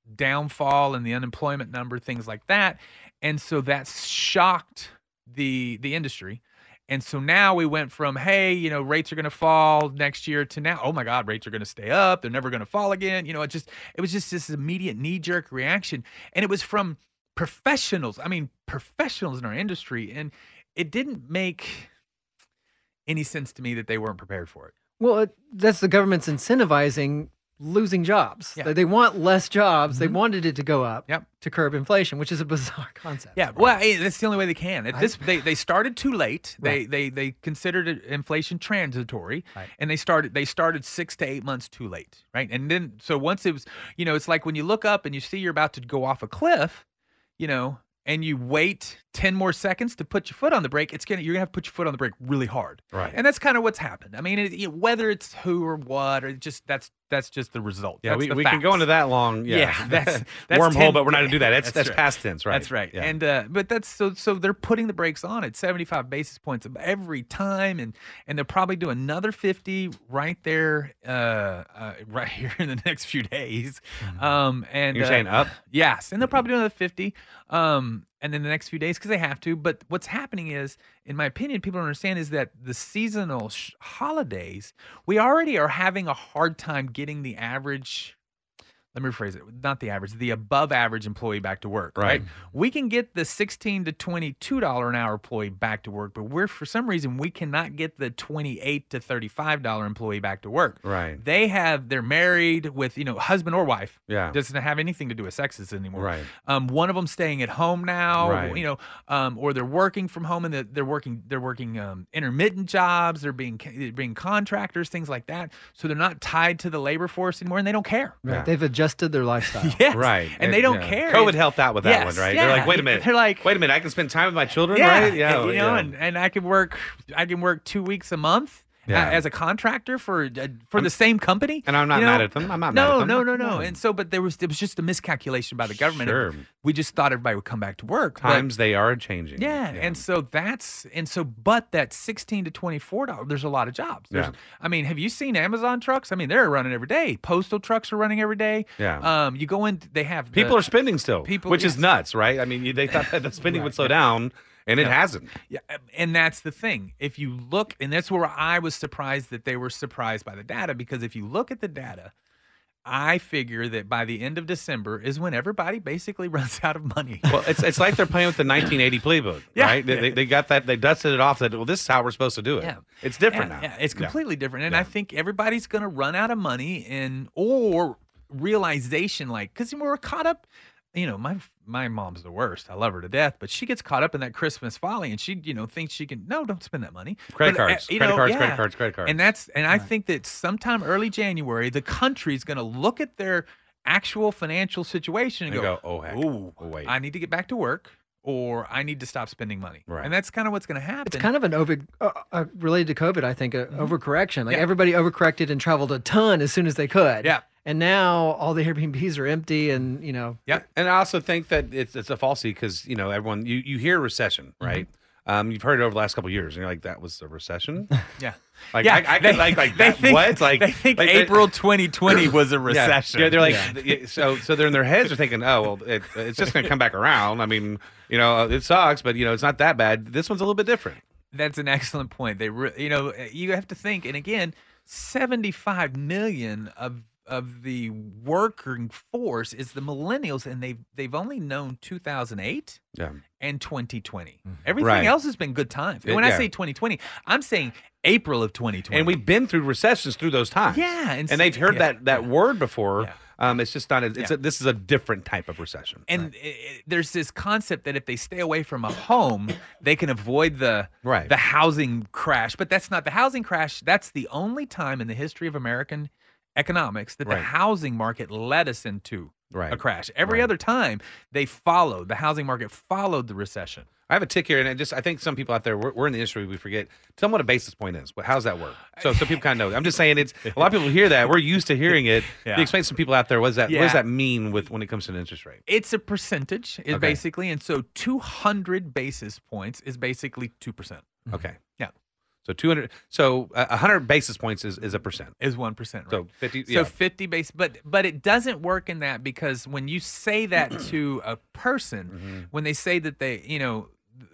downfall in the unemployment number, things like that. And so that shocked the the industry. And so now we went from, hey, you know, rates are going to fall next year to now, oh my God, rates are going to stay up. They're never going to fall again. You know, it just, it was just this immediate knee-jerk reaction. And it was from professionals. I mean, professionals in our industry. And it didn't make any sense to me that they weren't prepared for it. Well, it, that's the government's incentivizing losing jobs. Yeah. They, they want less jobs. Mm-hmm. They wanted it to go up yep. to curb inflation, which is a bizarre concept. Yeah, well, hey, that's the only way they can. At this, they they started too late. Right. They they they considered it inflation transitory, right. and they started they started six to eight months too late, right? And then so once it was, you know, it's like when you look up and you see you're about to go off a cliff, you know, and you wait ten more seconds to put your foot on the brake, it's gonna you're gonna have to put your foot on the brake really hard, right? And that's kind of what's happened. I mean, it, you know, whether it's who or what, or just that's that's just the result. Yeah, that's we, the we facts. can go into that long. Yeah, yeah that's, that's wormhole, ten, but we're not gonna do that. That's that's, that's that's right. past tense, right? That's right. Yeah. And uh, but that's so so they're putting the brakes on at seventy-five basis points every time, and and they'll probably do another fifty right there, uh, uh right here in the next few days. Mm-hmm. Um, and you're uh, saying up? Yes, and they'll probably do another fifty. Um, and then the next few days because they have to. But what's happening is, in my opinion, people don't understand is that the seasonal sh- holidays, we already are having a hard time getting the average. Let me rephrase it. Not the average, the above average employee back to work, right? Right. We can get the sixteen to twenty-two dollars an hour employee back to work, but we're, for some reason, we cannot get the twenty-eight to thirty-five dollars employee back to work. Right. They have, they're married with, you know, husband or wife. Yeah. Doesn't have anything to do with sexes anymore. Right. Um, one of them staying at home now, Right. you know, um, or they're working from home and they're, they're working, they're working um, intermittent jobs. They're being, they're being contractors, things like that. So they're not tied to the labor force anymore and they don't care. Right. Yeah. They've adjusted their lifestyle. Yes. Right. And they don't yeah. care. COVID helped out with that Yes, one, right? yeah. They're like, wait a minute. They're like, wait a minute. I can spend time with my children, yeah, right? Yeah. and, you know, yeah. and, and I can work, I can work two weeks a month. Yeah. Uh, as a contractor for uh, for I'm, the same company, and I'm not you know? mad at them. I'm not no, mad at them. No, no, no, no. And so, but there was it was just a miscalculation by the government. Sure. We just thought everybody would come back to work. Times but, they are changing. yeah, yeah, and so that's and so, but that sixteen to twenty-four dollars. There's a lot of jobs. There's, Yeah. I mean, have you seen Amazon trucks? I mean, they're running every day. Postal trucks are running every day. Yeah. Um, you go in, they have People the, are spending still, people, which yes. is nuts, right? I mean, you- they thought that the spending Right, would slow yeah. down, and it Yeah. hasn't. Yeah, and that's the thing. If you look, and that's where I was surprised that they were surprised by the data, because if you look at the data, I figure that by the end of December is when everybody basically runs out of money. Well, it's it's like they're playing with the nineteen eighty playbook, Yeah. right? They, they, they got that, they dusted it off. That well, this is how we're supposed to do it. Yeah. It's different yeah, now. Yeah, it's Yeah. completely different. And Yeah. I think everybody's going to run out of money and or realization, like, because we're caught up. You know, my my mom's the worst. I love her to death, but she gets caught up in that Christmas folly, and she, you know, thinks she can. No, don't spend that money. Credit But, uh, cards, you credit know, cards, yeah. credit cards, credit cards. And that's and I think that sometime early January, the country's going to look at their actual financial situation and They go, go, oh, heck. "Ooh, Oh, wait. I need to get back to work, or I need to stop spending money." Right. And that's kind of what's going to happen. It's kind of an over uh, uh, related to COVID, I think, a overcorrection. Like Yeah. everybody overcorrected and traveled a ton as soon as they could. Yeah. And now all the Airbnbs are empty, and you know. Yeah. And I also think that it's it's a falsity because you know everyone you, you hear recession, right? Um, you've heard it over the last couple of years, and you're like, "That was a recession." Yeah. Like Yeah, I, I they- could like like they that, think- what like they think like, April twenty twenty was a Yeah. recession. Yeah, they're like Yeah. yeah, so so they're in their heads are thinking, oh well, it, it's just going to come back around. I mean, you know, it sucks, but you know, it's not that bad. This one's a little bit different. That's an excellent point. They, re- you know, you have to think, and again, seventy-five million of of the working force is the millennials, and they've they've only known two thousand eight Yeah. and twenty twenty. Everything Right. else has been good times. And It- when I yeah. say twenty twenty, I'm saying April of twenty twenty. And we've been through recessions through those times. Yeah, and and, so- they've heard yeah, that that yeah. word before. Yeah. Um, it's just not. A, it's Yeah. a, this is a different type of recession. And it, it- there's this concept that if they stay away from a home, they can avoid the Right. the housing crash. But that's not the housing crash. That's the only time in the history of American economics that Right. the housing market led us into Right. a crash. Every Right. other time, they followed the housing market followed the recession. I have a tick here, and I just I think some people out there we're, we're in the industry, we forget. Tell them what a basis point is. What how's that work? So so people kind of know. I'm just saying it's a lot of people hear that. We're used to hearing it. Yeah. Can you explain to some people out there what does that what Yeah. does that mean with when it comes to an interest rate? It's a percentage, is Okay. basically, and so two hundred basis points is basically two percent. Okay. Yeah. So two hundred. So uh, one hundred basis points is, is a percent. Is one percent. Right? So fifty. So yeah. fifty base, but but it doesn't work in that because when you say that to a person, mm-hmm. when they say that they, you know.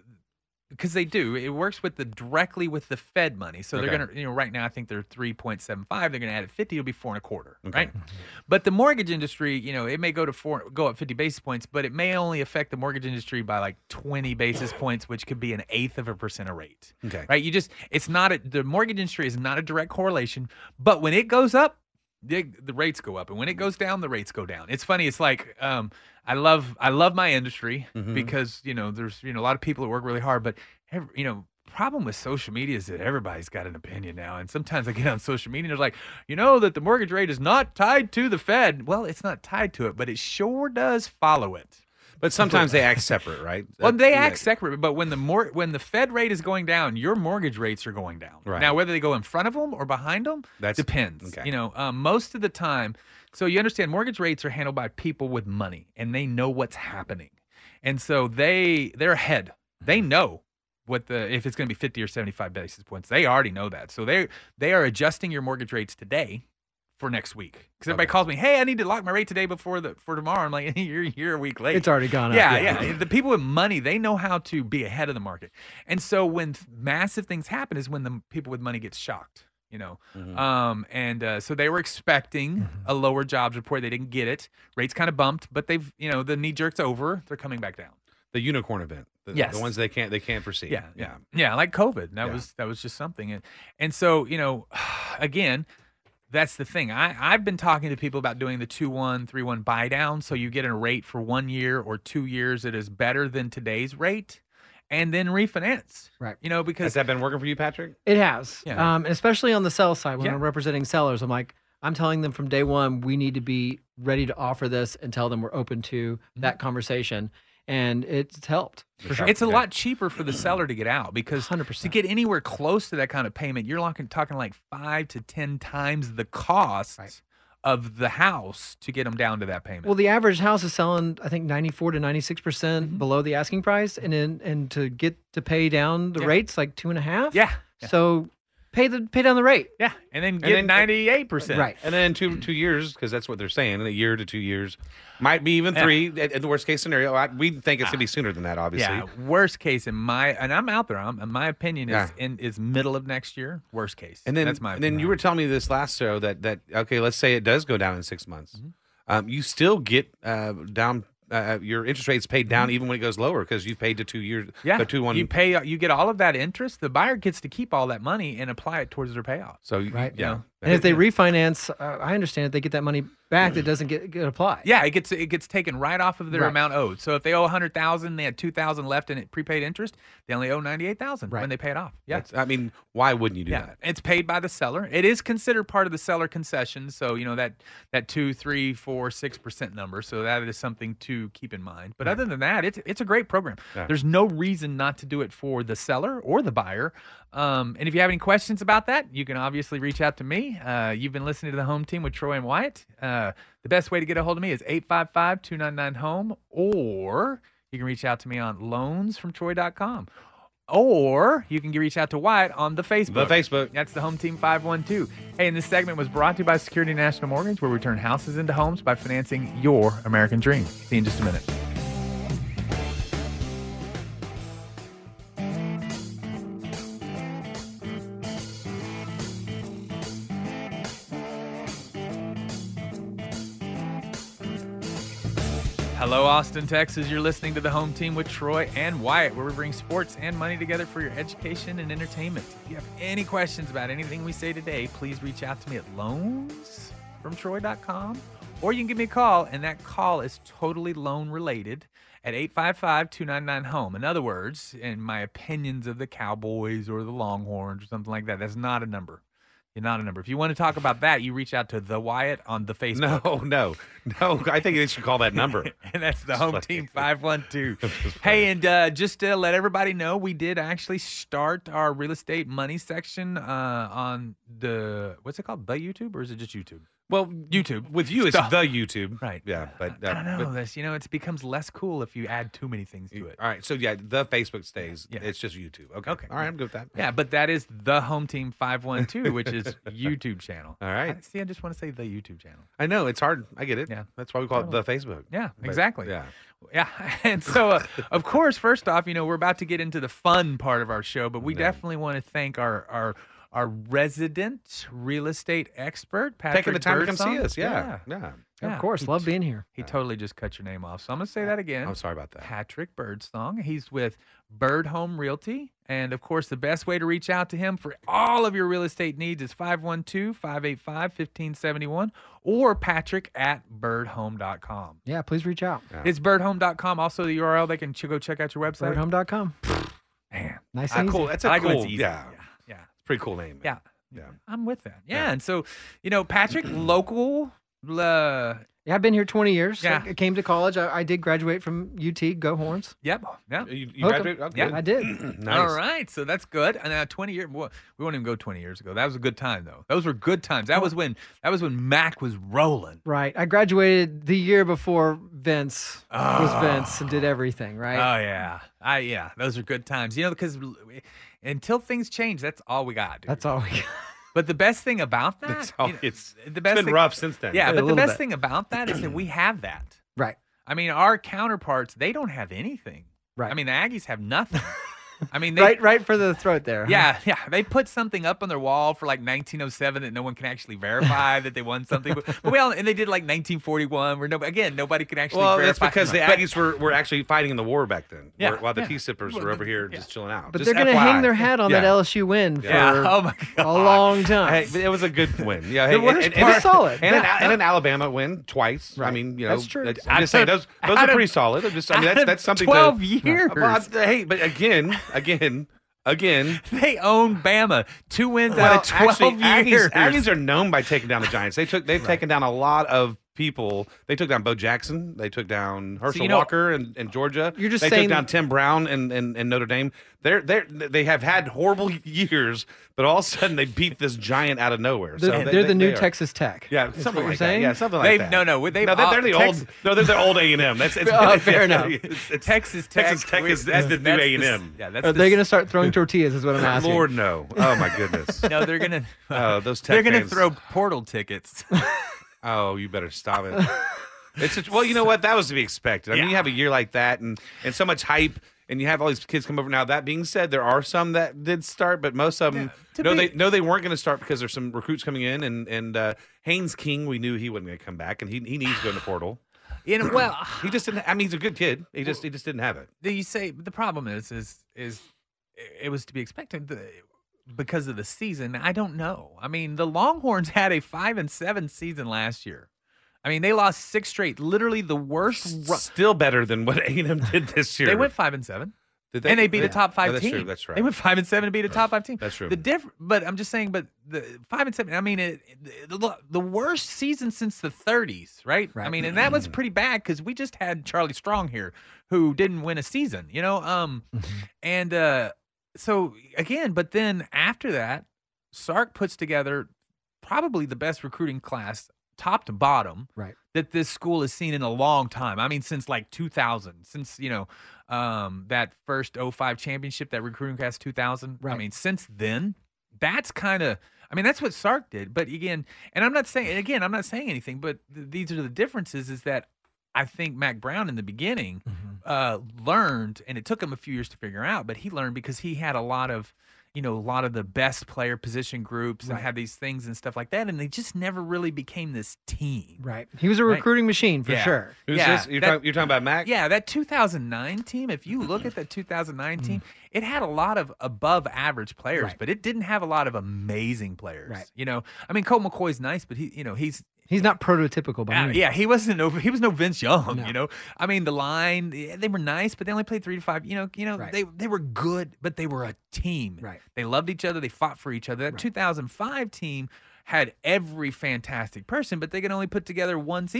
Because they do, it works with the directly with the Fed money. So they're Okay. gonna, you know, right now I think they're three point seven five. They're gonna add at fifty, it'll be four and a quarter, Okay. right? But the mortgage industry, you know, it may go to four, go up fifty basis points, but it may only affect the mortgage industry by like twenty basis points, which could be an eighth of a percent a rate, Okay. right? You just, it's not a, the mortgage industry is not a direct correlation, but when it goes up, the, the rates go up, and when it goes down, the rates go down. It's funny. It's like um, I love I love my industry Mhm. because you know there's you know a lot of people that work really hard, but every, you know problem with social media is that everybody's got an opinion now, and sometimes I get on social media and they're like, you know that the mortgage rate is not tied to the Fed. Well, it's not tied to it, but it sure does follow it. But sometimes they act separate, right? Well, they Yeah. act separate, but when the mor- when the Fed rate is going down, your mortgage rates are going down. Right. Now, whether they go in front of them or behind them, That's- depends. okay. You know, um, most of the time. So you understand, mortgage rates are handled by people with money, and they know what's happening, and so they they're ahead. They know what the if it's going to be fifty or seventy-five basis points. They already know that, so they they are adjusting your mortgage rates today for next week. Because everybody Okay. calls me, hey, I need to lock my rate today before the for tomorrow. I'm like, you're you're a week late. It's already gone up. Yeah, Yeah. yeah. The people with money, they know how to be ahead of the market. And so when th- massive things happen is when the people with money get shocked, you know. Mhm. Um, and uh, so they were expecting a lower jobs report. They didn't get it. Rates kind of bumped, but they've, you know, the knee jerk's over. They're coming back down. The unicorn event. The, Yes. The ones they can't they can't foresee. Yeah, Yeah. Yeah, like COVID. That Yeah. was that was just something. And and so, you know, again, that's the thing. I, I've been talking to people about doing the two one, three one buy down. So you get a rate for one year or two years that is better than today's rate and then refinance. Right. You know, Has because that been working for you, Patrick? It has. Yeah. Um, and especially on the sell side when Yeah. I'm representing sellers, I'm like, I'm telling them from day one, we need to be ready to offer this and tell them we're open to Mm-hmm. that conversation. And it's helped for sure. it's a lot cheaper for the seller to get out because one hundred to percent. get anywhere close to that kind of payment, you're looking, talking like five to ten times the cost Right. of the house to get them down to that payment. Well, the average house is selling, I think, ninety-four to ninety-six percent Mm-hmm. below the asking price. And then, and to get to pay down the Yeah. rates, like two and a half. yeah. Yeah. So pay the pay down the rate. Yeah. And then And get then- ninety-eight percent. Right. And then in two two years, because that's what they're saying, in a year to two years, might be even Yeah. three. At, at the worst case scenario, I, we think it's gonna be sooner than that. Obviously, Yeah, worst case in my and I'm out there. I'm, in my opinion is Yeah. in is middle of next year. Worst case, And then, that's my. and then opinion. you were telling me this last show that that okay, let's say it does go down in six months, Mm-hmm. um, you still get uh, down. Uh, your interest rate's paid down even when it goes lower because you paid to two years. Mm-hmm. yeah, the two one. you pay you get all of that interest. The buyer gets to keep all that money and apply it towards their payoff. so you- Right. yeah. And if they refinance, uh, I understand if they get that money back, that doesn't get, get applied. Yeah, it gets it gets taken right off of their Right. amount owed. So if they owe a hundred thousand, they had two thousand left in it prepaid interest. They only owe ninety eight thousand Right. when they pay it off. Yeah. That's- I mean, why wouldn't you do Yeah, that? it's paid by the seller. It is considered part of the seller concession. So you know that that two, three, four, six percent number. So that is something to keep in mind. But other than that, it's it's a great program. Yeah. There's no reason not to do it for the seller or the buyer. Um, and if you have any questions about that, you can obviously reach out to me. Uh, you've been listening to the Home Team with Troy and Wyatt. Uh, the best way to get a hold of me is eight five five, two nine nine, home, or you can reach out to me on loans from troy dot com. Or you can reach out to Wyatt on the Facebook. The Facebook. That's the Home Team five one two. Hey, and this segment was brought to you by Security National Mortgage, where we turn houses into homes by financing your American dream. See you in just a minute. Hello, Austin, Texas. You're listening to the Home Team with Troy and Wyatt, where we bring sports and money together for your education and entertainment. If you have any questions about anything we say today, please reach out to me at loans from troy dot com, or you can give me a call, and that call is totally loan related at eight five five, two nine nine, home. In other words, in my opinions of the Cowboys or the Longhorns or something like that, that's not a number. You're not a number. If you want to talk about that, you reach out to the Wyatt on the Facebook. No, no, no. I think they should call that number. And that's the Home Team five one two. Hey, and uh, just to let everybody know, we did actually start our real estate money section uh, on the, what's it called? The YouTube, or is it just YouTube? Well, YouTube. With you, it's Stuff. the YouTube. Right. Yeah, but uh, I don't know. but- This, you know, it becomes less cool if you add too many things to it. all right. So yeah, the Facebook stays. Yeah. It's just YouTube. Okay. Okay. All right. I'm good with that. Yeah, but that is the Home Team five one two, which is YouTube channel. All right. I- See, I just want to say the YouTube channel. I know it's hard. I get it. Yeah. That's why we call it the Facebook. Yeah, But, exactly. Yeah. Yeah. And so, uh, of course, first off, you know, we're about to get into the fun part of our show, but we Yeah. definitely want to thank our our our resident real estate expert, Patrick Taking the time to come Birdsong. see us. Yeah. Yeah. Yeah. Of course, He love t- being here. He totally just cut your name off. So I'm going to say that again. I'm sorry about that. Patrick Birdsong. He's with Bird Home Realty. And of course, the best way to reach out to him for all of your real estate needs is five one two, five eight five, one five seven one or Patrick at bird home dot com. Yeah, please reach out. Yeah. Is bird home dot com also the U R L they can ch- go check out your website? bird home dot com. Man. Nice Ah, and cool. easy. That's I a like when cool. it's easy. Yeah. Yeah. Yeah. It's a pretty cool name. Yeah. Yeah. I'm with that. Yeah. Yeah. And so, you know, Patrick, local. Uh, Yeah, I've been here twenty years. Yeah. I came to college. I, I did graduate from U T. Go Horns. yep. Yeah. You, you Okay. graduated? Oh, Yeah, good. I did. Nice. All right, so that's good. And uh, twenty years, well, we won't even go twenty years ago. That was a good time, though. Those were good times. That was when that was when Mac was rolling. Right. I graduated the year before Vince was Oh. Vince and did everything, right? Oh yeah, I yeah, those are good times. You know, because until things change, that's all we got. Dude. That's all we got. But the best thing about that, That's all, you know, it's, the best it's been thing, rough since then. Yeah, Yeah, a but the little best bit. thing about that is that we have that. Right. I mean, our counterparts, they don't have anything. Right. I mean, the Aggies have nothing. I mean, they, right, right for the throat there. huh? Yeah, yeah. They put something up on their wall for like nineteen oh seven that no one can actually verify that they won something. But, but well, and they did like nineteen forty-one where no, again, nobody can actually Well, that's verify. because the But- Aggies were, were actually fighting in the war back then. Yeah, where- while the yeah. T-Sippers Well, were over the- here yeah. just chilling out. But Just they're going to F Y I. hang their hat on that Yeah. L S U win for Yeah. Oh my a God. long time. Hey, but it was a good win. Yeah, The hey, worst and, part- and, solid. and, an, Yeah. and an Alabama win twice. I Right. mean, you know, That's true. that- I'm just saying those those Out are of- pretty solid. I'm just, I mean, out that's of that's something. twelve to, years. Well, hey, but again, again, again. They own Bama. Two wins Well, out of twelve actually, years. Aggies, Aggies are known by taking down the Giants. They took they've taken down a lot of people. They took down Bo Jackson. They took down Herschel you know- Walker in, in Georgia. You're just they saying- took down Tim Brown in, in, in Notre Dame. They're they are they have had horrible years, but all of a sudden they beat this giant out of nowhere. They're, so they, they're they- the new they are- Texas Tech. Yeah, Is something what like you're that. saying? Yeah, something like They've- that. no, no, they've no, they're, all- they're the Tex- old. No, they're the old A and M. That's it's, Oh, fair enough. It's, it's, Texas Tech. Texas Tech is that's the new that's A and the- M. Yeah, that's Are the- they going to start throwing tortillas is what I'm asking. Lord no. Oh my goodness. No, they're gonna. Oh, those Tech they're gonna fans. throw portal tickets. Oh, you better stop it. It's a, well, you know what? That was to be expected. I mean, Yeah. you have a year like that, and and so much hype, and you have all these kids come over. Now, that being said, there are some that did start, but most of them to no, be- they no, they weren't going to start because there's some recruits coming in, and and uh, Haynes King, we knew he wasn't going to come back, and he he needs to go in the portal. You know, well, He just didn't. I mean, he's a good kid. He just he just didn't have it. you say the problem is is is it was to be expected the, because of the season. I don't know. I mean, the Longhorns had a five and seven season last year. I mean, they lost six straight. Literally the worst. Ru- Still better than what A and M did this year. they went five and seven. Did and they beat Yeah. a top five Oh, that's team. True, that's right. They went five and seven and beat a top five team. That's true. The diff, but I'm just saying, but the five and seven. I mean, it, the, the worst season since the thirties, right? Right. I mean, and that was pretty bad because we just had Charlie Strong here, who didn't win a season, you know. Um, and uh, so again, but then after that, Sark puts together probably the best recruiting class, top to bottom, Right. that this school has seen in a long time. I mean, since like two thousand, since, you know, um, that first oh five championship, that recruiting class two thousand. I Right. mean, since then, that's kind of, I mean, that's what Sark did. But again, and I'm not saying, and again, I'm not saying anything, but th- these are the differences is that I think Mac Brown in the beginning uh, learned, and it took him a few years to figure out, but he learned because he had a lot of, you know, a lot of the best player position groups and Right. had these things and stuff like that. And they just never really became this team. Right. He was a Right. recruiting machine for Yeah. sure. Who's Yeah, this? You're, that- talking, you're talking about Mac? Yeah, that two thousand nine team, if you look at that two thousand nine team, it had a lot of above average players, Right. but it didn't have a lot of amazing players. Right. You know, I mean, Colt McCoy's nice, but he, you know, he's, He's not prototypical by uh, any yeah, he wasn't no, he was no Vince Young, No. you know. I mean, the line, yeah, they were nice, but they only played three to five. You know, you know, Right. they they were good, but they were a team. Right. They loved each other. They fought for each other. That Right. two thousand five team had every fantastic person, but they could only put together one season.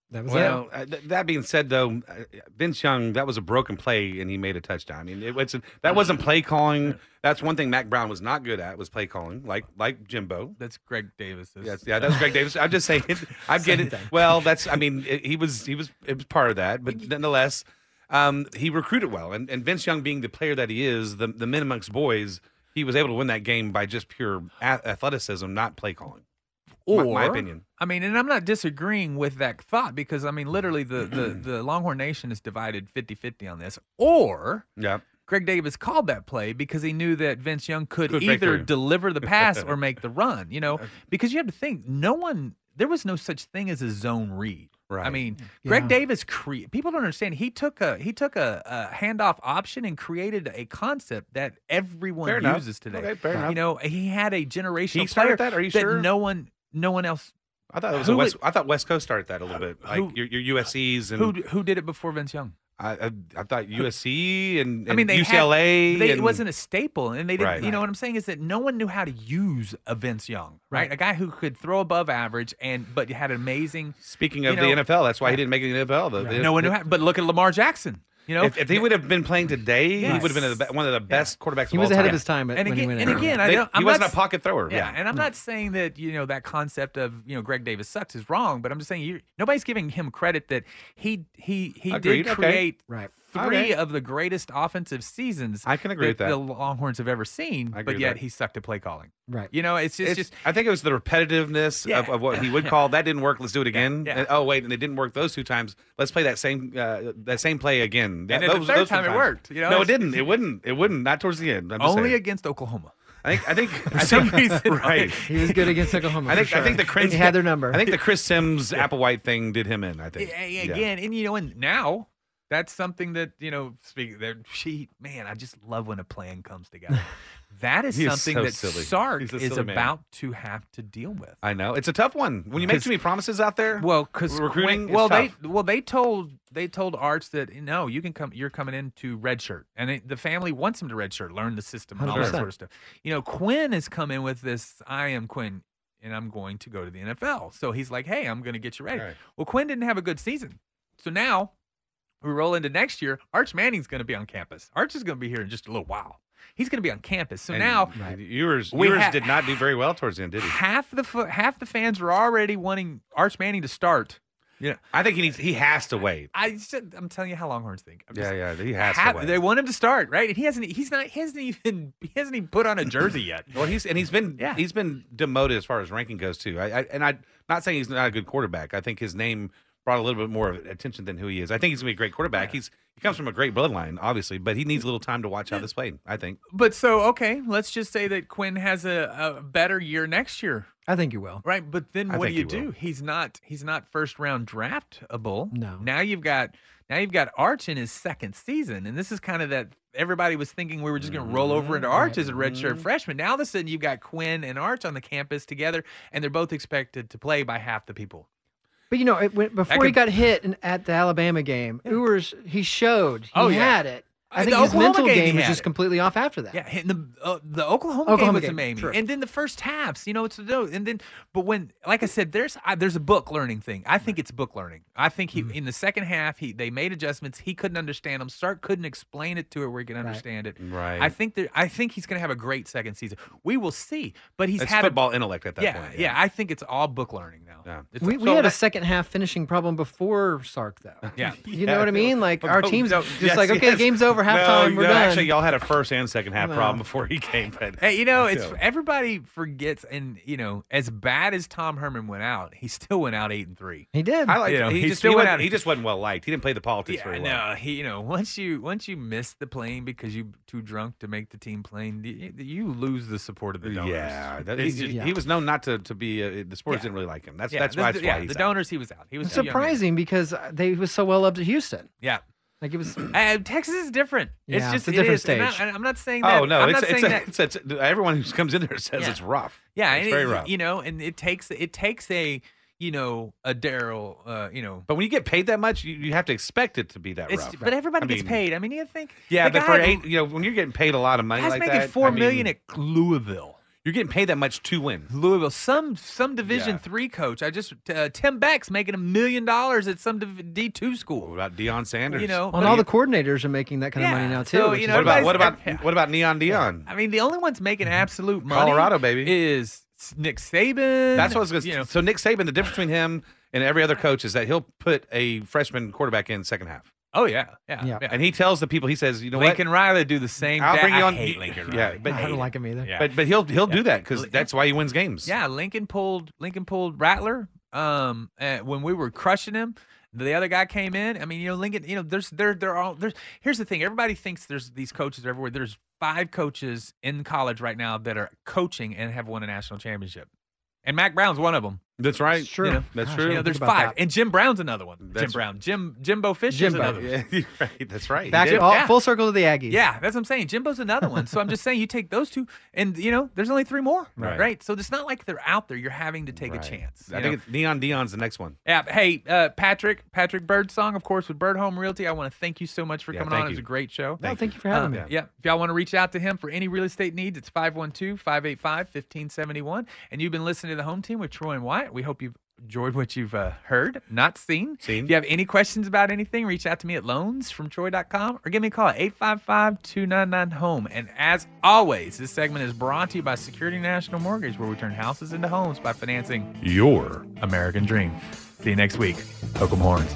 That was well, it. Uh, th- that being said, though, uh, Vince Young, that was a broken play, and he made a touchdown. I mean, it, it's that wasn't play calling. That's one thing Mac Brown was not good at, was play calling, like like Jimbo. That's Greg Davis. Yes, yeah, that's Greg Davis. I'm just saying, I get it. Well, that's, I mean, it, he was he was it was part of that, but nonetheless, um, he recruited well, and, and Vince Young being the player that he is, the the men amongst boys, he was able to win that game by just pure a- athleticism, not play calling. Or, my, my opinion. I mean, and I'm not disagreeing with that thought because, I mean, literally the, the, the Longhorn Nation is divided fifty-fifty on this. Or yeah. Greg Davis called that play because he knew that Vince Young could, Could either break through. deliver the pass or make the run, you know, because you have to think, no one, there was no such thing as a zone read. Right. I mean, Yeah. Greg Davis, cre- people don't understand. He took a he took a, a handoff option and created a concept that everyone Fair enough. uses today. Okay, fair enough. You know, he had a generational He started player that? Are you sure? no one, no one else. I thought it was Who a West. would- I thought West Coast started that a little bit, like who- your, your U S Cs and Who who did it before Vince Young? I, I I thought U S C and, and I mean, they U C L A. Had, they, and, it wasn't a staple, and they didn't. Right. You know what I'm saying is that no one knew how to use a Vince Young, right? Right. A guy who could throw above average and but had amazing. Speaking of you the know, N F L, that's why he didn't make it in the N F L. The, the- No one knew the- how. But look at Lamar Jackson. You know, if, if he would have been playing today, he Yes. would have been the be- one of the best quarterbacks. He of was all ahead time. of his time at, and when again, he went and in. again, I They- don't. he I'm wasn't not, a pocket thrower. Yeah, Yeah, and I'm not saying that you know that concept of you know Greg Davis sucks is wrong, but I'm just saying you, nobody's giving him credit that he he he Agreed, did okay. create Right. three Okay. of the greatest offensive seasons I can agree that with that. the Longhorns have ever seen, I agree but with yet that. he sucked at play calling. Right. You know, it's just, It's- just I think it was the repetitiveness Yeah. of, of what he would call that didn't work. Let's do it again. yeah. And, oh wait, and it didn't work those two times. Let's play that same uh, that same play again. And That- then the those- third those two time it times. worked, you know, no, it it's- didn't. It wouldn't. It wouldn't. Not towards the end. I'm just only saying. against Oklahoma. I think. I think. For I some think, reason, right. He was good against Oklahoma. I think. for sure. I think the Chris, He had their number. I think the Chris Sims Applewhite thing did him in. I think. Yeah, Yeah. again, and you know, and now that's something that you know. Speaking there, she man, I just love when a plan comes together. That is He is something so that silly. Sark He's a is silly man. about to have to deal with. I know it's a tough one when you make too many promises out there. Well, because recruiting. it's well, tough. they well they told they told Arch that no, you can come. You're coming into redshirt, and it, the family wants him to redshirt, learn the system, and all that one hundred percent. sort of stuff. You know, Quinn has come in with this. I am Quinn, and I'm going to go to the N F L. So he's like, hey, I'm going to get you ready. Right. Well, Quinn didn't have a good season, so now we roll into next year. Arch Manning's going to be on campus. Arch is going to be here in just a little while. He's going to be on campus. So And now yours we yours ha- did not do very well towards the end, did he? half the fo- half the fans were already wanting Arch Manning to start. Yeah, I think he needs. He has to wait. I just, I'm telling you how Longhorns think. I'm Yeah, just- yeah. He has Ha- to wait. They want him to start, right? And he hasn't. He's not. He hasn't even. He hasn't even put on a jersey yet. Well, he's and he's been Yeah. he's been demoted as far as ranking goes too. I, I and I'm not saying he's not a good quarterback. I think his name brought a little bit more attention than who he is. I think he's gonna be a great quarterback. He's he comes from a great bloodline, obviously, but he needs a little time to watch how this played. I think. But so okay, let's just say that Quinn has a, a better year next year, I think you will. right? But then I what do think you he do? will. He's not. He's not first round draftable. No. Now you've got. Now you've got Arch in his second season, and this is kind of that everybody was thinking we were just going to roll over into Arch as a redshirt freshman. Now all of a sudden you've got Quinn and Arch on the campus together, and they're both expected to play by half the people. But you know, it, when, before he could- got hit in, at the Alabama game, Ewers he showed he Oh, yeah. had it. I Uh, think the his Oklahoma mental game, he game was had just it. completely off after that. Yeah, and the uh, the Oklahoma, game Oklahoma was game, amazing, true. and then the first halves, you know, it's no, and then but when, like I said, there's I, there's a book learning thing. I think it's book learning. I think he in the second half he they made adjustments. He couldn't understand them. Stark couldn't explain it to her where he could understand it. Right. I think that I think he's going to have a great second season. We will see, but he's It's had football a, intellect at that yeah, point. yeah, I think it's all book learning now. Yeah. It's- We, we so had a that- second half finishing problem before Sark, though. Yeah. You know what I mean? Like, our Oh, team's no, just yes, like, okay, yes. game's over, halftime, no, we're no, done. Actually, y'all had a first and second half Well. problem before he came. But Hey, you know, it's Yeah. everybody forgets, and you know, as bad as Tom Herman went out, he still went out eight and three. he did. I like You know, he, he just still he, went wasn't- out- he just wasn't well liked. He didn't play the politics Yeah, very well. no, he, you know, once you once you miss the plane because you too drunk to make the team plane, you, you lose the support of the donors. Yeah, that, It's he, just- yeah. he was known not to to be. Uh, the sports Yeah. didn't really like him. That's yeah, that's the, why. the- That's yeah, why he's the out. donors he was out. He was It's too young. surprising because they was so well up to Houston. Yeah. Like, it was. Uh, Texas is different. it's Yeah, just it's a different it is, and I- stage. and I'm not saying that. Oh no, I'm it's not it's, saying a, that. it's, it's everyone who comes in there says Yeah. it's rough. Yeah, it's and very it, rough. you know, and it takes it takes a you know a Daryl, uh, you know. But when you get paid that much, you, you have to expect it to be that It's, rough. but everybody I gets mean, paid. I mean, you think Yeah, the but guy for eight, you know, when you're getting paid a lot of money guy's like making that, four I mean, million at Louisville. You're getting paid that much to win. Louisville, some some Division Yeah. three coach. I just uh, Tim Beck's making a million dollars at some D two school. What about Deion Sanders? You know, Well, and all the coordinators are making that kind Yeah, of money now too. so, which you is know, what about nice. what about what about Neon Deion? I mean, the only ones making absolute money, Colorado, baby. is Nick Saban. That's what I was going to you know. So Nick Saban, the difference between him and every other coach is that he'll put a freshman quarterback in second half. Oh yeah, yeah, Yeah. yeah. And he tells the people, he says, you know Lincoln what? Riley do the same. I'll thing. bring you I on. hate Lincoln Yeah, Riley. but I don't like him either. Yeah. But but he'll he'll Yeah. do that because that's why he wins games. Yeah, Lincoln pulled Lincoln pulled Rattler. Um, uh, when we were crushing him, the other guy came in. I mean, you know, Lincoln. You know, there's there there are there's. Here's the thing. Everybody thinks there's these coaches everywhere. There's five coaches in college right now that are coaching and have won a national championship, and Mac Brown's one of them. That's right. True. You know, That's Gosh, true. I You know, didn't there's think about five, that. and Jim Brown's another one. Jim That's- Brown, Jim Jimbo Fisher's Jimbo. another one. Yeah, you're right. That's right. He Back did. all, Yeah. full circle to the Aggies. Yeah, that's what I'm saying. Jimbo's another one. So I'm just saying you take those two, and you know, there's only three more, Right. right? So it's not like they're out there. You're having to take Right. a chance. I you think know? it's Neon Deion's the next one. Yeah. but Hey, uh, Patrick, Patrick Birdsong, of course, with Bird Home Realty. I want to thank you so much for Yeah, coming thank on. It you. was a great show. No, thank you for having Um, me. Yeah. If y'all want to reach out to him for any real estate needs, it's five one two, five eight five, one five seven one. And you've been listening to the Home Team with Troy and Wyatt. We hope you've enjoyed what you've uh, heard, not seen. Seen. If you have any questions about anything, reach out to me at loans from troy dot com or give me a call at eight five five, two nine nine, home. And as always, this segment is brought to you by Security National Mortgage, where we turn houses into homes by financing your American dream. See you next week. Hook 'em horns.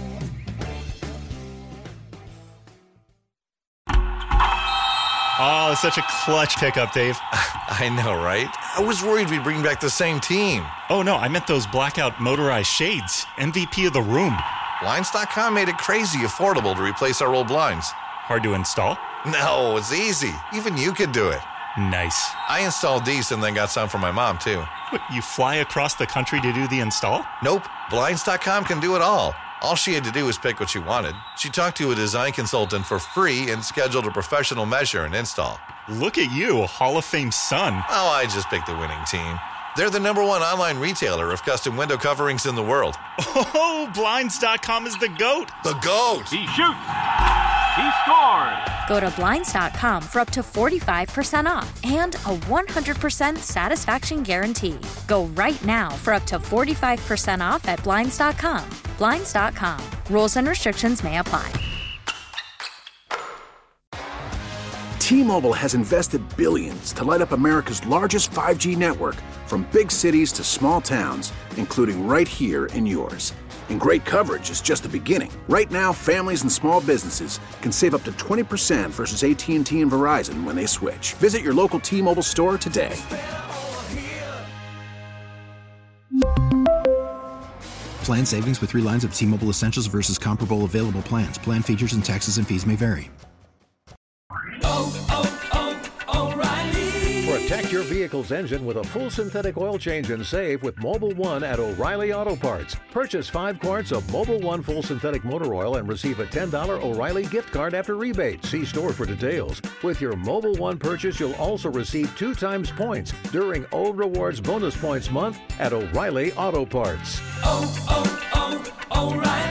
Oh, such a clutch pickup, Dave. I know, right? I was worried we'd bring back the same team. Oh, no, I meant those blackout motorized shades. M V P of the room. Blinds dot com made it crazy affordable to replace our old blinds. Hard to install? No, it's easy. Even you could do it. Nice. I installed these and then got some for my mom, too. What, you fly across the country to do the install? Nope. Blinds dot com can do it all. All she had to do was pick what she wanted. She talked to a design consultant for free and scheduled a professional measure and install. Look at you, a Hall of Fame son. Oh, I just picked the winning team. They're the number one online retailer of custom window coverings in the world. Oh, Blinds dot com is the GOAT. The GOAT! He shoots. He scores. Go to Blinds dot com for up to forty-five percent off and a one hundred percent satisfaction guarantee. Go right now for up to forty-five percent off at Blinds dot com. Blinds dot com. Rules and restrictions may apply. T-Mobile has invested billions to light up America's largest five G network, from big cities to small towns, including right here in yours. And great coverage is just the beginning. Right now, families and small businesses can save up to twenty percent versus A T and T and Verizon when they switch. Visit your local T-Mobile store today. Plan savings with three lines of T-Mobile Essentials versus comparable available plans. Plan features and taxes and fees may vary. Protect your vehicle's engine with a full synthetic oil change and save with Mobile One at O'Reilly Auto Parts. Purchase five quarts of Mobile One full synthetic motor oil and receive a ten dollars O'Reilly gift card after rebate. See store for details. With your Mobile One purchase, you'll also receive two times points during O Rewards Bonus Points Month at O'Reilly Auto Parts. Oh, oh, oh, O'Reilly.